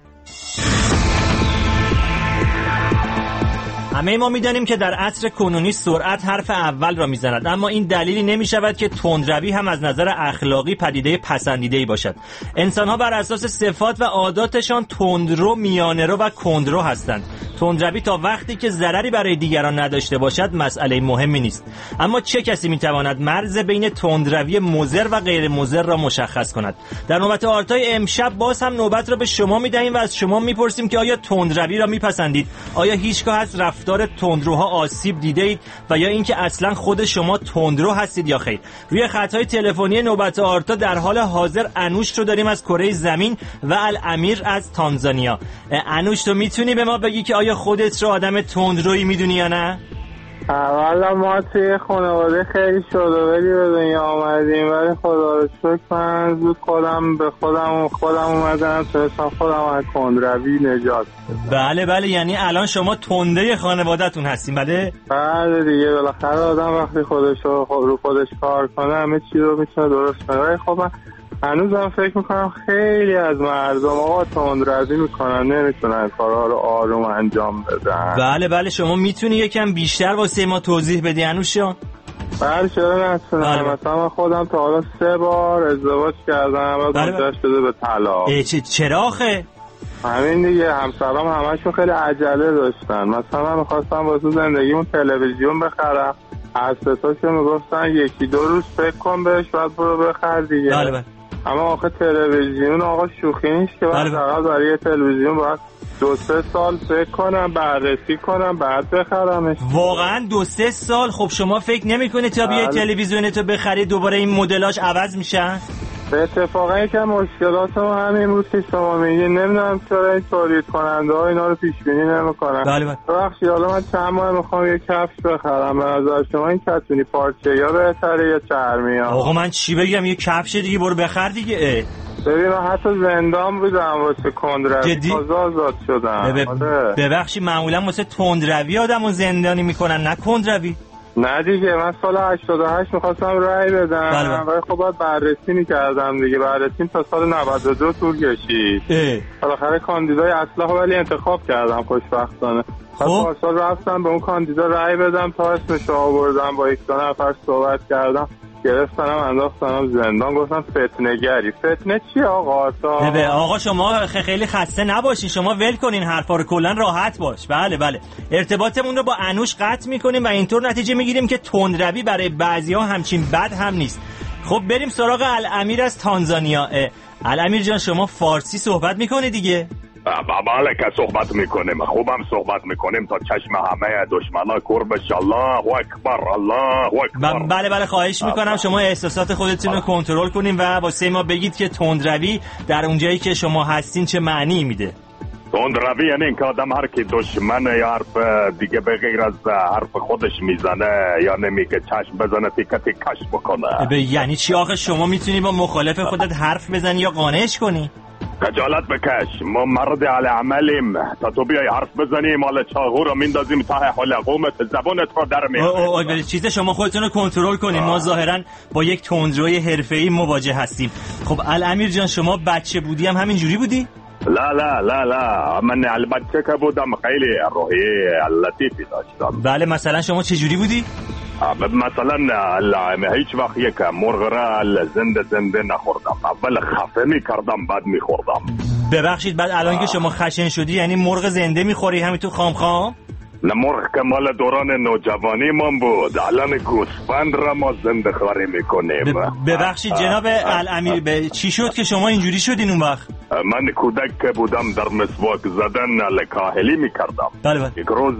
همه ما می‌دانیم که در عصر کنونی سرعت حرف اول را می‌زند، اما این دلیلی نمی‌شود که تندروی هم از نظر اخلاقی پدیده پسندیده‌ای باشد. انسان‌ها بر اساس صفات و عاداتشان تندرو، میانه‌رو و کندرو هستند. تندروی تا وقتی که ضرری برای دیگران نداشته باشد مسئله مهمی نیست. اما چه کسی می‌تواند مرز بین تندروی مضر و غیر مضر را مشخص کند؟ در نوبت آرتای امشب باز هم نوبت را به شما می‌دهیم و از شما می‌پرسیم که آیا تندروی را می‌پسندید؟ آیا هیچگاه از رفتار تندروها آسیب دیدید و یا اینکه اصلا خود شما تندرو هستید یا خیر؟ روی خط‌های تلفنی نوبت آرتا در حال حاضر انوش رو داریم از کره زمین و الامیر از تانزانیا. انوش تو میتونی به ما بگی که آیا خودت رو آدم تندرویی میدونی یا نه؟ اولا ما توی خانواده خیلی شادابری به دنیا آمدیم، ولی خدا رو شکر من زود خودم به خودم اومدم تونستم خودم از تندروی نجات. بله یعنی الان شما تنده خانواده‌تون هستین؟ بله دیگه، بالاخره آدم وقتی رو خودش کار کنه همه چی رو میتونه درست کنه. ولی خب من هنوزم فکر میکنم خیلی از مردم آقا تندروی میکنن، نمیتونن کارها رو آروم انجام بدن. بله شما میتونی یکم بیشتر واسه ما توضیح بدی انوش جان؟ بله چرا نتونم. مثلا من خودم تا حالا 3 بار ازدواج کردم و منجر شده به طلاق. چرا آخه؟ همین دیگه، همسرام همشون خیلی عجله داشتن. مثلا من میخواستم واسه زندگیمون تلویزیون بخرم، از ستاشون میگفتن 1-2 روز فکر کن بهش بعد برو بخر دیگه. بله. اما آخه تلویزیون آقا شوخی نیست که برای تلویزیون باید 2-3 سال فکر کنم، بررسی کنم، بعد بخرمش. واقعا 2-3 سال؟ خب شما فکر نمی‌کنی تا بیای تلویزیونتو بخری دوباره این مدلاش عوض میشن؟ اتفاقا یکم مشکلات ما همین بود که شما میگین. نمیدونم چرا این تولید کننده ها اینا رو پیش بینی نمیکنن. بله. ببخشید حالا من چند ماه میخوام یه کفش بخرم، به نظر شما این کتونی پارچه یا بهتره یا چرمی ها؟ آقا من چی بگم، یه کفش دیگه برو بخر دیگه. ببین من حتی زندان بودم واسه تندروی، آزاد شدم. ببخشید معمولا واسه تندروی آدمو زندانی میکنن نه کندروی. نه دیگه، من سال 88 میخواستم رای بدم ولی خب باید بررسی میکردم دیگه. بررسیم تا سال 92 طول کشید. بالاخره کاندیدای اصلاح ولی انتخاب کردم خوشبختانه. خب سال رفتم به اون کاندیدا رای بدم تا اسمش رو آوردم، با 1-2 نفر صحبت کردم، گرفتنم انداختنم زندان. گفتم فتنه‌گری. فتنه چی آقا؟ آقا شما خیلی خسته نباشین، شما ول کنین حرفا رو، کلا راحت باش. بله ارتباطمون رو با انوش قطع میکنیم و اینطور نتیجه میگیریم که تندروی برای بعضیا همچین بد هم نیست. خب بریم سراغ الامیر از تانزانیا. الامیر جان شما فارسی صحبت میکنی دیگه؟ بله که صحبت میکنیم، خوبم صحبت میکنیم تا چشم همه دشمنا کور بشه. الله اکبر، الله اکبر. بله خواهش میکنم شما احساسات خودتون رو کنترل کنین و واسه ما بگید که تندروی در اونجایی که شما هستین چه معنی میده. تندروی یعنی این که آدم هر کی دشمن یا حرف دیگه به غیر از حرف خودش میزنه یا نمیگه چشم بزنه تیکه تیکش بکنه. یعنی چی آخه؟ شما میتونی با مخالف خودت حرف بزنی یا قانعش کنی؟ خجالت بکش، ما مرد علی عملیم. تا تو بیای حرف بزنی مال چاقو رو میندازیم ته حلقومت، زبونت رو در میاریم. چیز شما خودتون رو کنترل کنین. ما ظاهرا با یک تندروی حرفه‌ای مواجه هستیم. خب الامیر جان شما بچه بودی هم همین جوری بودی؟ لا من البته که بودم خیلی روحیه لطیفی داشتم. بله مثلا شما چه جوری بودی؟ مثلا هیچ وقت یک مرغ را زنده نخوردم. اول خفه میکردم بعد میخوردم. ببخشید بعد الان که شما خشن شدی یعنی مرغ زنده میخوری همینطور خام؟ نه، مرغ که مال دوران نوجوانی من بود. الان گوسفند را ما زنده خواری میکنیم. ببخشید جناب الامیر چی شد که شما اینجوری شدین اون وقت؟ من کودک که بودم در مسواک زدن کاهلی میکردم. بله. یک روز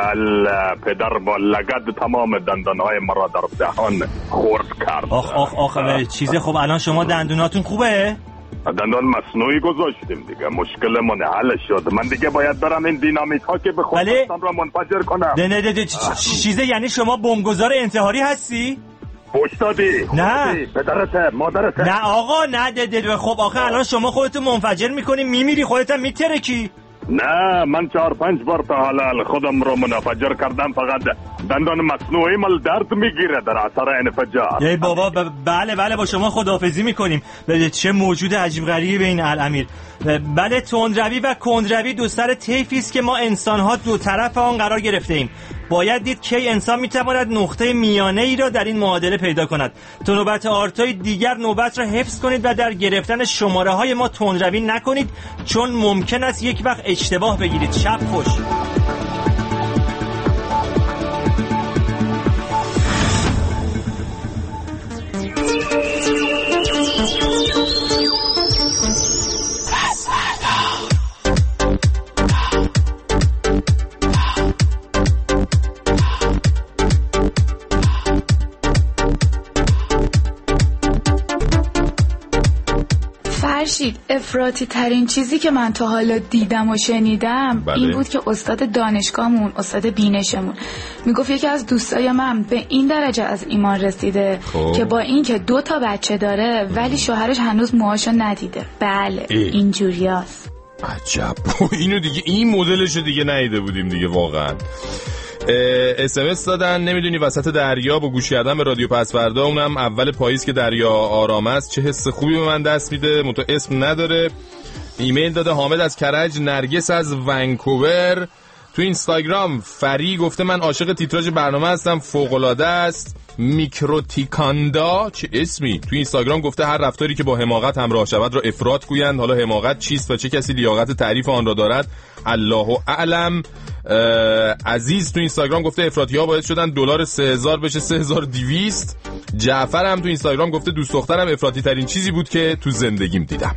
پدر با لگد تمام دندانهای مرا در دهان خورد کرد. آخ چیزه. خب الان شما دندوناتون خوبه؟ دندان مصنوعی گذاشتیم دیگه، مشکلمون حل شد. من دیگه باید برم این دینامیت ها که به خودم را منفجر کنم. نه چیزه یعنی شما بمبگذار انتحاری هستی؟ پشتادی نه پدرت مادرت. نه آقا نه خب آخه الان شما خودتو منفجر میکنی میمیری خودت هم میترکی. نه من 4-5 بار تا حالا خودم رو منفجر کردم، فقط دندان مصنوعی مال درد میگیره در اثر انفجار. ای بابا بله با شما خداحافظی میکنیم. چه موجود عجیب غریبی به این الامیر. بله، تندروی و کندروی دو سر طیفی است که ما انسان‌ها دو طرف آن قرار گرفته ایم. باید دید کی انسان میتواند نقطه میانه ای را در این معادله پیدا کند. تا نوبت آرتای دیگر نوبت را حفظ کنید و در گرفتن شماره های ما تندروی نکنید، چون ممکن است یک وقت اشتباه بگیرید. شب خوش. افراطی ترین چیزی که من تا حالا دیدم و شنیدم این بود که استاد دانشگاهمون، استاد بینشمون، میگفت یکی از دوستای من به این درجه از ایمان رسیده که با این که 2 تا بچه داره ولی شوهرش هنوز موهاشو ندیده. بله اینجوریاست. عجب. اینو دیگه این مدلشو دیگه ندیده بودیم دیگه واقعا. SMS دادن نمیدونی وسط دریا با گوش کردن به رادیو پسوردا، اونم اول پاییز که دریا آرام است، چه حس خوبی به من دست میده. منتها اسم نداره. ایمیل داده حامد از کرج، نرگس از ونکوور. تو اینستاگرام فری گفته من عاشق تیتراژ برنامه هستم، فوق‌العاده است. میکروتیکاندا، چه اسمی. تو اینستاگرام گفته هر رفتاری که با حماقت همراه شود را افراط گویند. حالا حماقت چیست و چه کسی لیاقت تعریف آن را دارد الله اعلم. عزیز تو اینستاگرام گفته افراطی‌ها باعث شدن دلار 3000 بشه 3200. جعفر هم تو اینستاگرام گفته دوست دخترم افراطی ترین چیزی بود که تو زندگیم دیدم.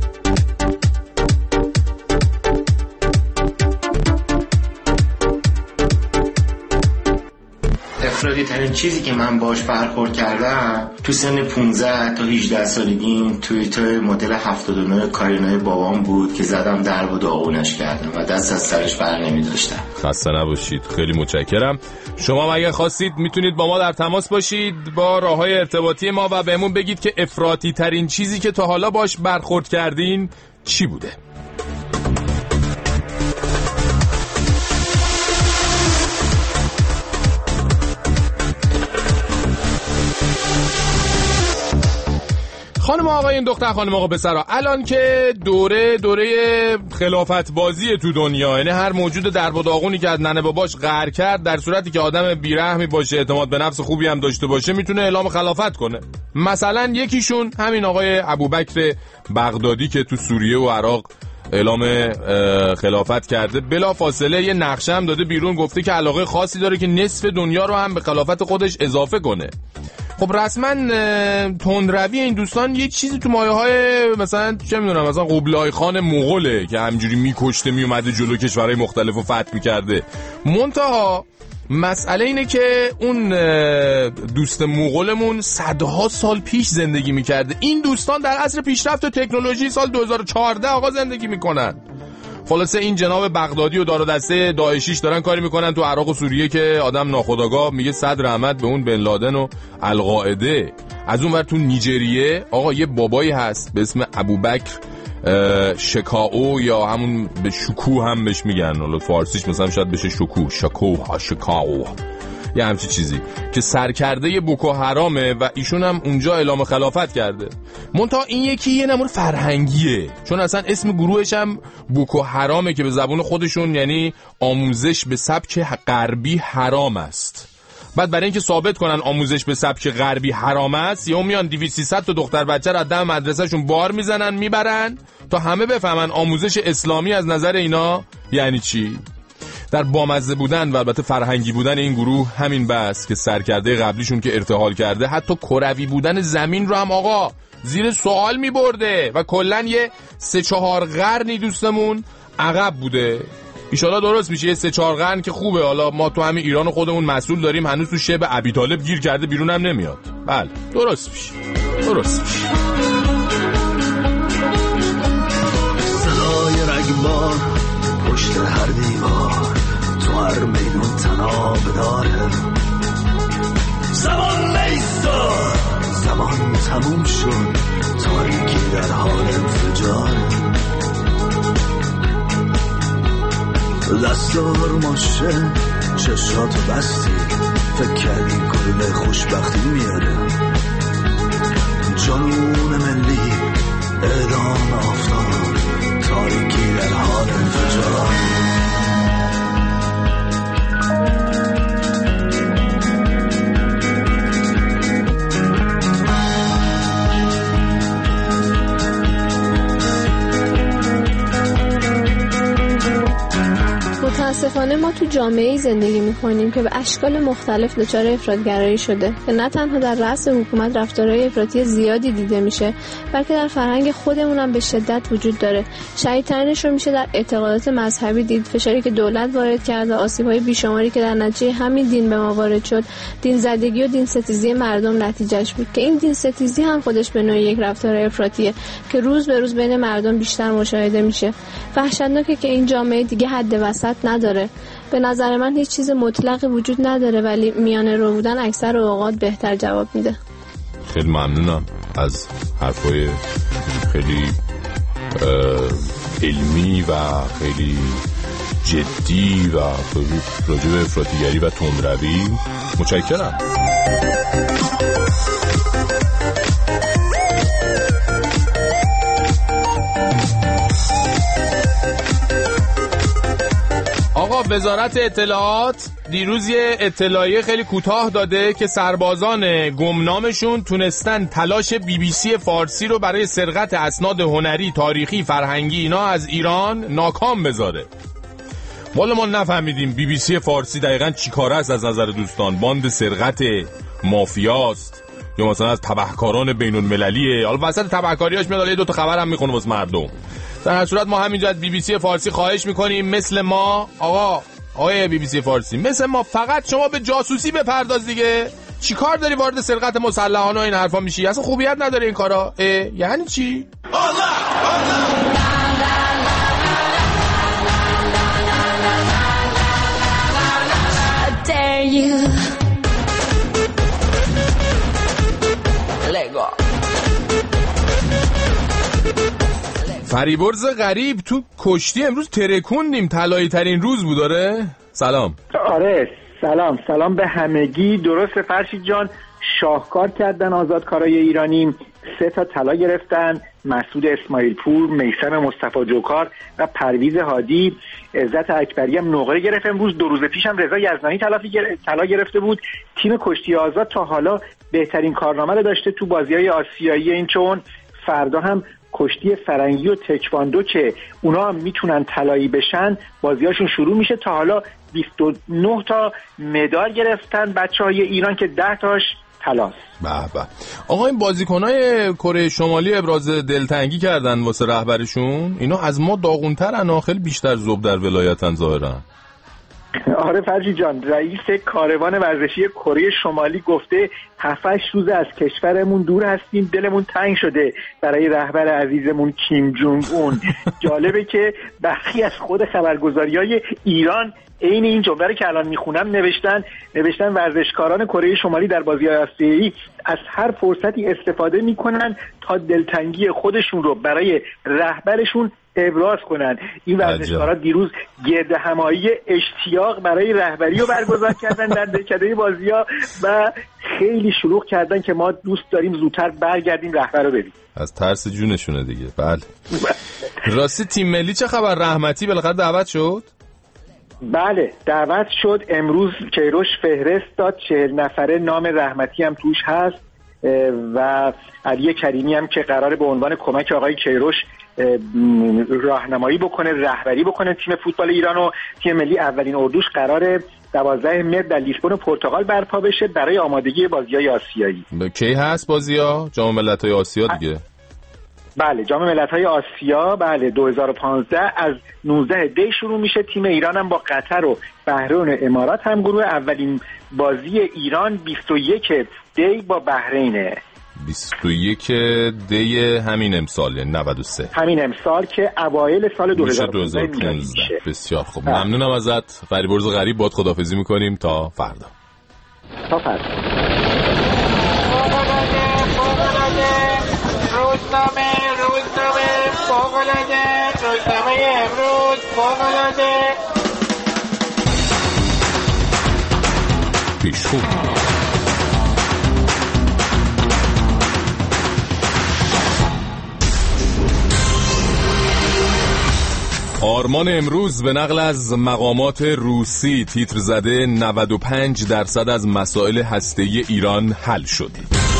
افراطی ترین چیزی که من باش برخورد کردم تو سن 15 تا 18 سالگیم توی مدل 79 کارینای بابام بود که زدم درب و داغونش کردم و دست از سرش بر نمی داشتم. خسته نباشید، خیلی متشکرم. شما اگه خواستید میتونید با ما در تماس باشید با راههای ارتباطی ما و بهمون بگید که افراطی ترین چیزی که تا حالا باش برخورد کردین چی بوده. خانم آقا، این دختر خانم آقا پسرا، الان که دوره خلافت بازی تو دنیا، یعنی هر موجود درب و داغونی که از ننه باباش قهر کرد، در صورتی که آدم بیرحمی باشه، اعتماد به نفس خوبی هم داشته باشه، میتونه اعلام خلافت کنه. مثلا یکیشون همین آقای ابوبکر بغدادی که تو سوریه و عراق اعلام خلافت کرده. بلا فاصله یه نقشه هم داده بیرون، گفته که علاقه خاصی داره که نصف دنیا رو هم به خلافت خودش اضافه کنه. خب رسما تندروی این دوستان یه چیزی تو مایه‌های مثلا چه میدونم مثلا قبلای خان مغوله که همجوری میکشته میومده جلو کشورهای مختلف و فتح میکرده. منتها مسئله اینه که اون دوست مغولمون صدها سال پیش زندگی میکرده. این دوستان در عصر پیشرفت و تکنولوژی سال 2014 آقا زندگی میکنن. خلاصه این جناب بغدادی و دار و دسته داعشیش دارن کاری میکنن تو عراق و سوریه که آدم ناخودآگاه میگه صد رحمت به اون بن لادن و القاعده. از اون ور تو نیجریه آقا یه بابایی هست به اسم ابوبکر شکاو یا همون به شکو هم بهش میگن، حالا فارسیش مثلا شاید بشه شکاو یه همچی چیزی، که سرکرده بوکو حرامه و ایشون هم اونجا اعلام خلافت کرده. منتها این یکی یه نمونه فرهنگیه، چون اصلا اسم گروهش هم بوکو حرامه که به زبون خودشون یعنی آموزش به سبک غربی حرام است. بعد برای اینکه ثابت کنن آموزش به سبک غربی حرام است، یا میان 200-300 تا دختر بچه را از دم مدرسه‌شون بار میزنن میبرن تا همه بفهمن آموزش اسلامی از نظر اینا یعنی چی. در بامزه بودن و البته فرهنگی بودن این گروه همین بس که سرکرده قبلیشون که ارتحال کرده حتی کروی بودن زمین رو هم آقا زیر سوال می برده و کلن یه 3-4 قرنی دوستمون عقب بوده. ایشالا درست میشه، یه 3-4 قرن که خوبه. حالا ما تو همین ایران خودمون مسئول داریم، هنوز تو شب ابی طالب گیر کرده بیرون هم نمیاد. بله درست میشه. صدای رگبار پشت هر دیوار تو هر میدون تناب داره. زمان نیستاد، زمان تموم شد، تاریکی در حال انفجاره. دستار ماشه چشاتو بستی فکر کردی کل خوشبختی میاره جنون ملی اعدام آفتاب تاریکی در حال انفجار متاسفانه ما تو جامعه‌ای زندگی می‌کنیم که به اشکال مختلف دچار افراط‌گرایی شده که نه تنها در رأس حکومت رفتارهای افراطی زیادی دیده میشه، بلکه در فرهنگ خودمون هم به شدت وجود داره. شدیدترینش رو میشه در اعتقادات مذهبی دید، فشاری که دولت وارد کرده، آسیب‌های بیشماری که در نتیجه همین دین به ما وارد شد، دین زدگی و دین ستیزی مردم نتیجهش بود که این دین ستیزی هم خودش به نوعی یک رفتار افراطیه که روز به روز بین مردم بیشتر مشاهده میشه. وحشتناکه که این جامعه دیگه حد وسط نداره. به نظر من هیچ چیز مطلقی وجود نداره، ولی میانه رو بودن اکثر اوقات بهتر جواب میده. خیلی ممنونم از حرفای خیلی علمی و خیلی جدی و راجع به افراطیگری و تندروی. متشکرم. آقا وزارت اطلاعات دیروز یه اطلاعیه خیلی کوتاه داده که سربازان گمنامشون تونستن تلاش BBC فارسی رو برای سرقت اسناد هنری، تاریخی، فرهنگی اینا از ایران ناکام بذاره. والا ما نفهمیدیم BBC فارسی دقیقاً چی کاره است از نظر دوستان. باند سرقت، مافیاست یا مثلا از تبهکاران بین‌المللیه؟ حالا وسط تبهکاریاش میاد یه دو تا خبر هم میخونه واسه مردم. در هر صورت ما همینجا از BBC فارسی خواهش میکنیم مثل ما آقای BBC فارسی مثل ما فقط شما به جاسوسی بپرداز دیگه. چی کار داری وارد سرقت مسلحانه و این حرفا میشی؟ اصلا خوبیت نداره این کارا. یعنی چی؟ فریبرز غریب تو کشتی امروز ترکوندیم، طلایی ترین روز بود. داره سلام. آره سلام به همگی. درسته فرشید جان، شاهکار کردن آزادکارای ایرانی، 3 تا طلا گرفتن. مسعود اسماعیل پور، میثم مصطفی جوکار و پرویز هادی. عزت اکبری هم نقره گرفت امروز. 2 روز پیش هم رضا یزدانی طلا گرفته بود. تیم کشتی آزاد تا حالا بهترین کارنامه رو داشته تو بازی‌های آسیایی. این چون فردا هم کشتی فرنگی و تکواندو که اونا هم میتونن طلایی بشن بازیاشون شروع میشه. تا حالا 29 تا مدال گرفتن بچهای ایران که 10 تاش طلاست. به آقا این بازیکنای کره شمالی ابراز دلتنگی کردن واسه رهبرشون. اینا از ما داغونترن، خیلی بیشتر ذوب در ولایتن ظاهرا. آره فرجی جان، رئیس کاروان ورزشی کره شمالی گفته 7-8 روز از کشورمون دور هستیم، دلمون تنگ شده برای رهبر عزیزمون کیم جونگ اون. جالبه که بخشی از خود خبرگزاری‌های ایران عین این جمله که الان میخونم نوشتن ورزشکاران کره شمالی در بازی‌های آسیایی از هر فرصتی استفاده میکنن تا دلتنگی خودشون رو برای رهبرشون ابراز کنن. این ورزشکارا دیروز گرد همایی اشتیاق برای رهبری رو برگزار کردن در دهکده بازی‌ها و خیلی شلوغ کردن که ما دوست داریم زودتر برگردیم رهبر رو ببینیم. از ترس جونشونه دیگه. بله. راستی تیم ملی چه خبر؟ رحمتی بالاخره دعوت شد؟ بله دعوت شد. امروز کیروش فهرست داد، 40 نفره، نام رحمتی هم توش هست و علی کریمی هم که قراره به عنوان کمک آقای کیروش راهنمایی بکنه، رهبری بکنه تیم فوتبال ایران و تیم ملی اولین اردوش قراره 12 مرداد در لیسبون پرتغال برپا بشه برای آمادگی بازی‌های آسیایی. کی هست بازی‌ها؟ جام ملت‌های آسیا دیگه. بله جام ملت‌های آسیا، بله 2015 از 19 دی شروع میشه. تیم ایران هم با قطر و بحرین و امارات هم گروه. اولین بازی ایران 21 دی با بحرینه. 21 دی همین امسال، یعنی 93 همین امسال که اوایل سال 2015. بسیار خوب. ممنونم ازت فریبرز غریب. باد خداحافظی میکنیم تا فردا. روزنامه فوق‌العاده امروز فوق‌العاده. پیشخو. آرمان امروز به نقل از مقامات روسی تیتر زده 95% از مسائل هسته‌ای ایران حل شد.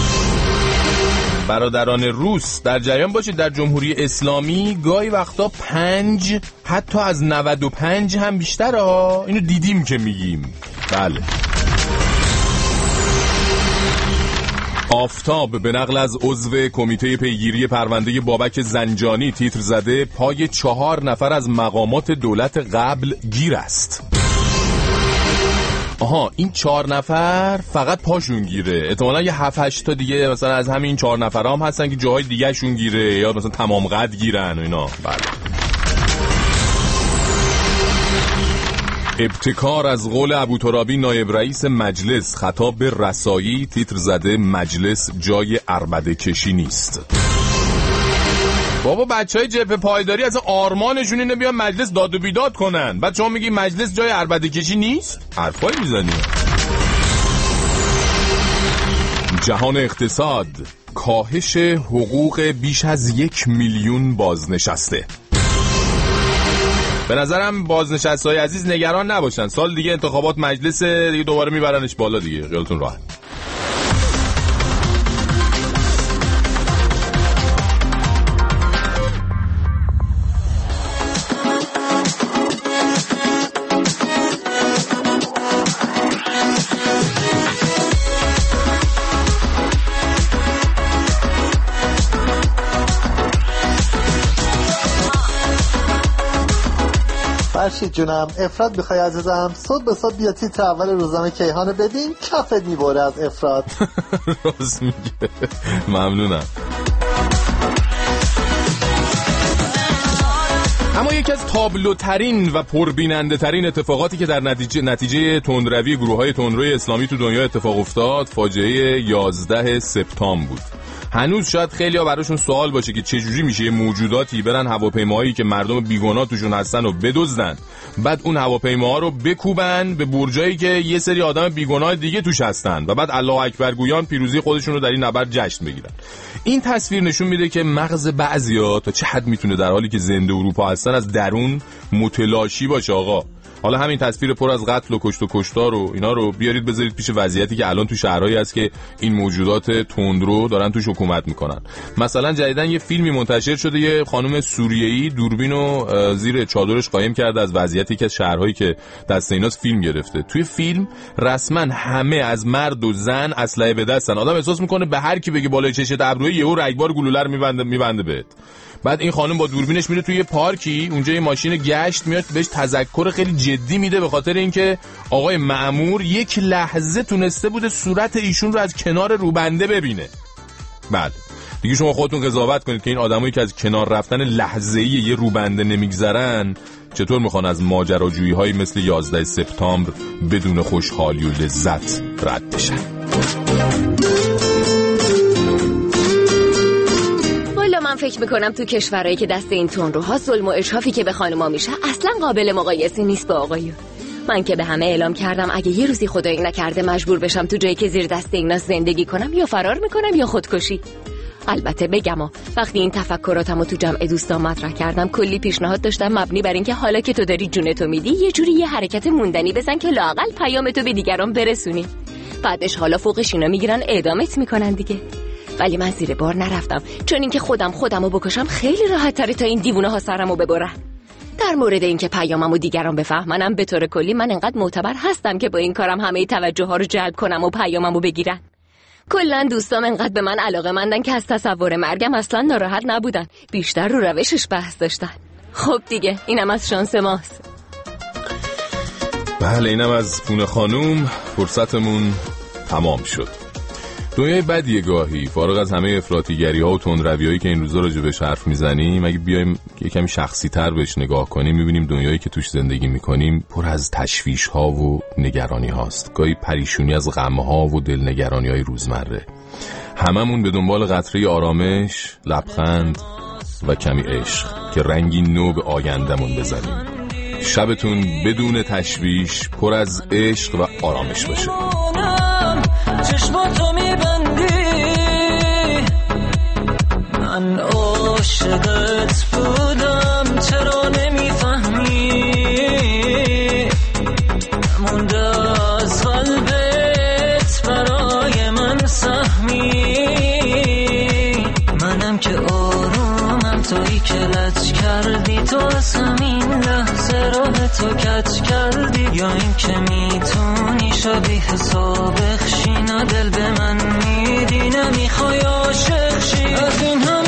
برادران روس در جریان باشید، در جمهوری اسلامی گاهی وقتا 5 حتی از 95 هم بیشتره ها. اینو دیدیم که میگیم. بله. آفتاب به نقل از عضو کمیته پیگیری پرونده بابک زنجانی تیتر زده پای 4 نفر از مقامات دولت قبل گیر است. آها، این 4 نفر فقط پاشون گیره. احتمالاً یه 7-8 تا دیگه مثلا از همین 4 نفر هم هستن که جاهای دیگه شون گیره یا مثلا تمام قد گیرن و اینا. بله. ابتکار از قول ابوترابی نایب رئیس مجلس خطاب به رسایی تیتر زده مجلس جای عربده کشی نیست. بابا بچهای جبهه پایداری از آرمانشون اینه بیان مجلس داد و بیداد کنن، بعد شما میگی مجلس جای عربده کشی نیست؟ حرفایی میزنی. جهان اقتصاد، کاهش حقوق بیش از 1 میلیون بازنشسته. به نظرم بازنشسته‌های عزیز نگران نباشن، سال دیگه انتخابات مجلس دیگه دوباره میبرنش بالا دیگه، خیالتون راحت. فرشید جونم، افراد میخوای عزیزم؟ صبح به صبح بیا تیتر اول روزنامه کیهانو ببین، کفت میبره از افراد. راست میگه. ممنونم. اما یکی از تابلوترین و پربیننده ترین اتفاقاتی که در نتیجه تندروی گروه‌های تندروی اسلامی تو دنیا اتفاق افتاد، فاجعه 11 سپتامبر بود. هنوز شاید خیلی‌ها براشون سوال باشه که چجوری میشه یه موجوداتی برن هواپیماهایی که مردم بیگناه توشون هستن رو بدزدن، بعد اون هواپیماها رو بکوبن به برجایی که یه سری آدم بیگناه دیگه توش هستن و بعد الله اکبر گویان پیروزی خودشون رو در این نبرد جشن بگیرن. این تصویر نشون میده که مغز بعضیا تا چه حد میتونه در حالی که زنده اروپا هستن از درون متلاشی باشه آقا. حالا همین تصویر پر از قتل و کشت و کشتار و اینا رو بیارید بذارید پیش وضعیتی که الان تو شهرهایی هست که این موجودات تندرو دارن توش حکومت میکنن. مثلا جدیدن یه فیلمی منتشر شده، یه خانم سوریه‌ای دوربینو زیر چادرش قایم کرده از وضعیتی که از شهرهایی که دست ایناست فیلم گرفته. توی فیلم رسما همه از مرد و زن اسلحه به دستن. آدم احساس میکنه به هر کی بگه بالای چشت ابروی یهو رگبار گلوله رو میبنده بهت. بعد این خانم با دوربینش میره توی یه پارکی، اونجا یه ماشین گشت میاد بهش تذکر خیلی جدی میده به خاطر اینکه آقای مأمور یک لحظه تونسته بوده صورت ایشون رو از کنار روبنده ببینه. بعد دیگه شما خودتون قضاوت کنید که این آدمایی که از کنار رفتن لحظه‌ای یه روبنده نمیگذرن چطور میخوان از ماجراجویی‌هایی مثل 11 سپتامبر بدون خوشحالی و لذت رد بشن. من فکر میکنم تو کشورهایی که دست این تندروها ظلم و اشرافی که به خانوما میشه اصلا قابل مقایسه نیست با آقایون. من که به همه اعلام کردم اگه یه روزی خدایی نکرده مجبور بشم تو جایی که زیر دست اینا زندگی کنم یا فرار میکنم یا خودکشی. البته بگم وقتی این تفکراتمو تو جمع دوستان مطرح کردم کلی پیشنهاد داشتم مبنی بر اینکه حالا که تو داری جونتو میدی یه جوری یه حرکت موندنی بزن که لااقل پیامتو به دیگران برسونی. بعدش حالا فوقش اینا میگیرن اعدامت میکنن دیگه. ولی من زیر بار نرفتم، چون اینکه خودمو بکشم خیلی راحت تره تا این دیوونه ها سرمو ببرن. در مورد اینکه پیاممو دیگران بفهمنم به طور کلی من انقدر معتبر هستم که با این کارم همه توجه ها رو جلب کنم و پیاممو بگیرن. کلا دوستام انقدر به من علاقه‌مندن که از تصور مرگم اصلا ناراحت نبودن، بیشتر رو روشش بحث داشتن. خب دیگه اینم از شانس ماست. بله اینم از پونه خانوم. فرصتمون تمام شد. دنیای بدیه گاهی، فارغ از همه افراطیگری ها و تندرویایی که این روزا راجع بهش حرف میزنیم. اگه بیایم یه کمی شخصی تر بهش نگاه کنیم میبینیم دنیایی که توش زندگی میکنیم پر از تشویش ها و نگرانی هاست، گاهی پریشونی از غم ها و دلنگرانی های روزمره. هممون به دنبال قطره آرامش، لبخند و کمی عشق که رنگی نو به آیندمون بزنیم. شبتون بدون تشویش پر از عشق و آرامش باشه. چشماتو میبندی من عاشقت بودم چرا نمیفهمی مونده از قلبت برای من سهمی منم که آرومم تویی که لج کردی تو از همین لحظه راه تو کج کردی یا این که میتونی شبیه حساب خشینا دل به من میدی نمیخوای عاشق شی از این هم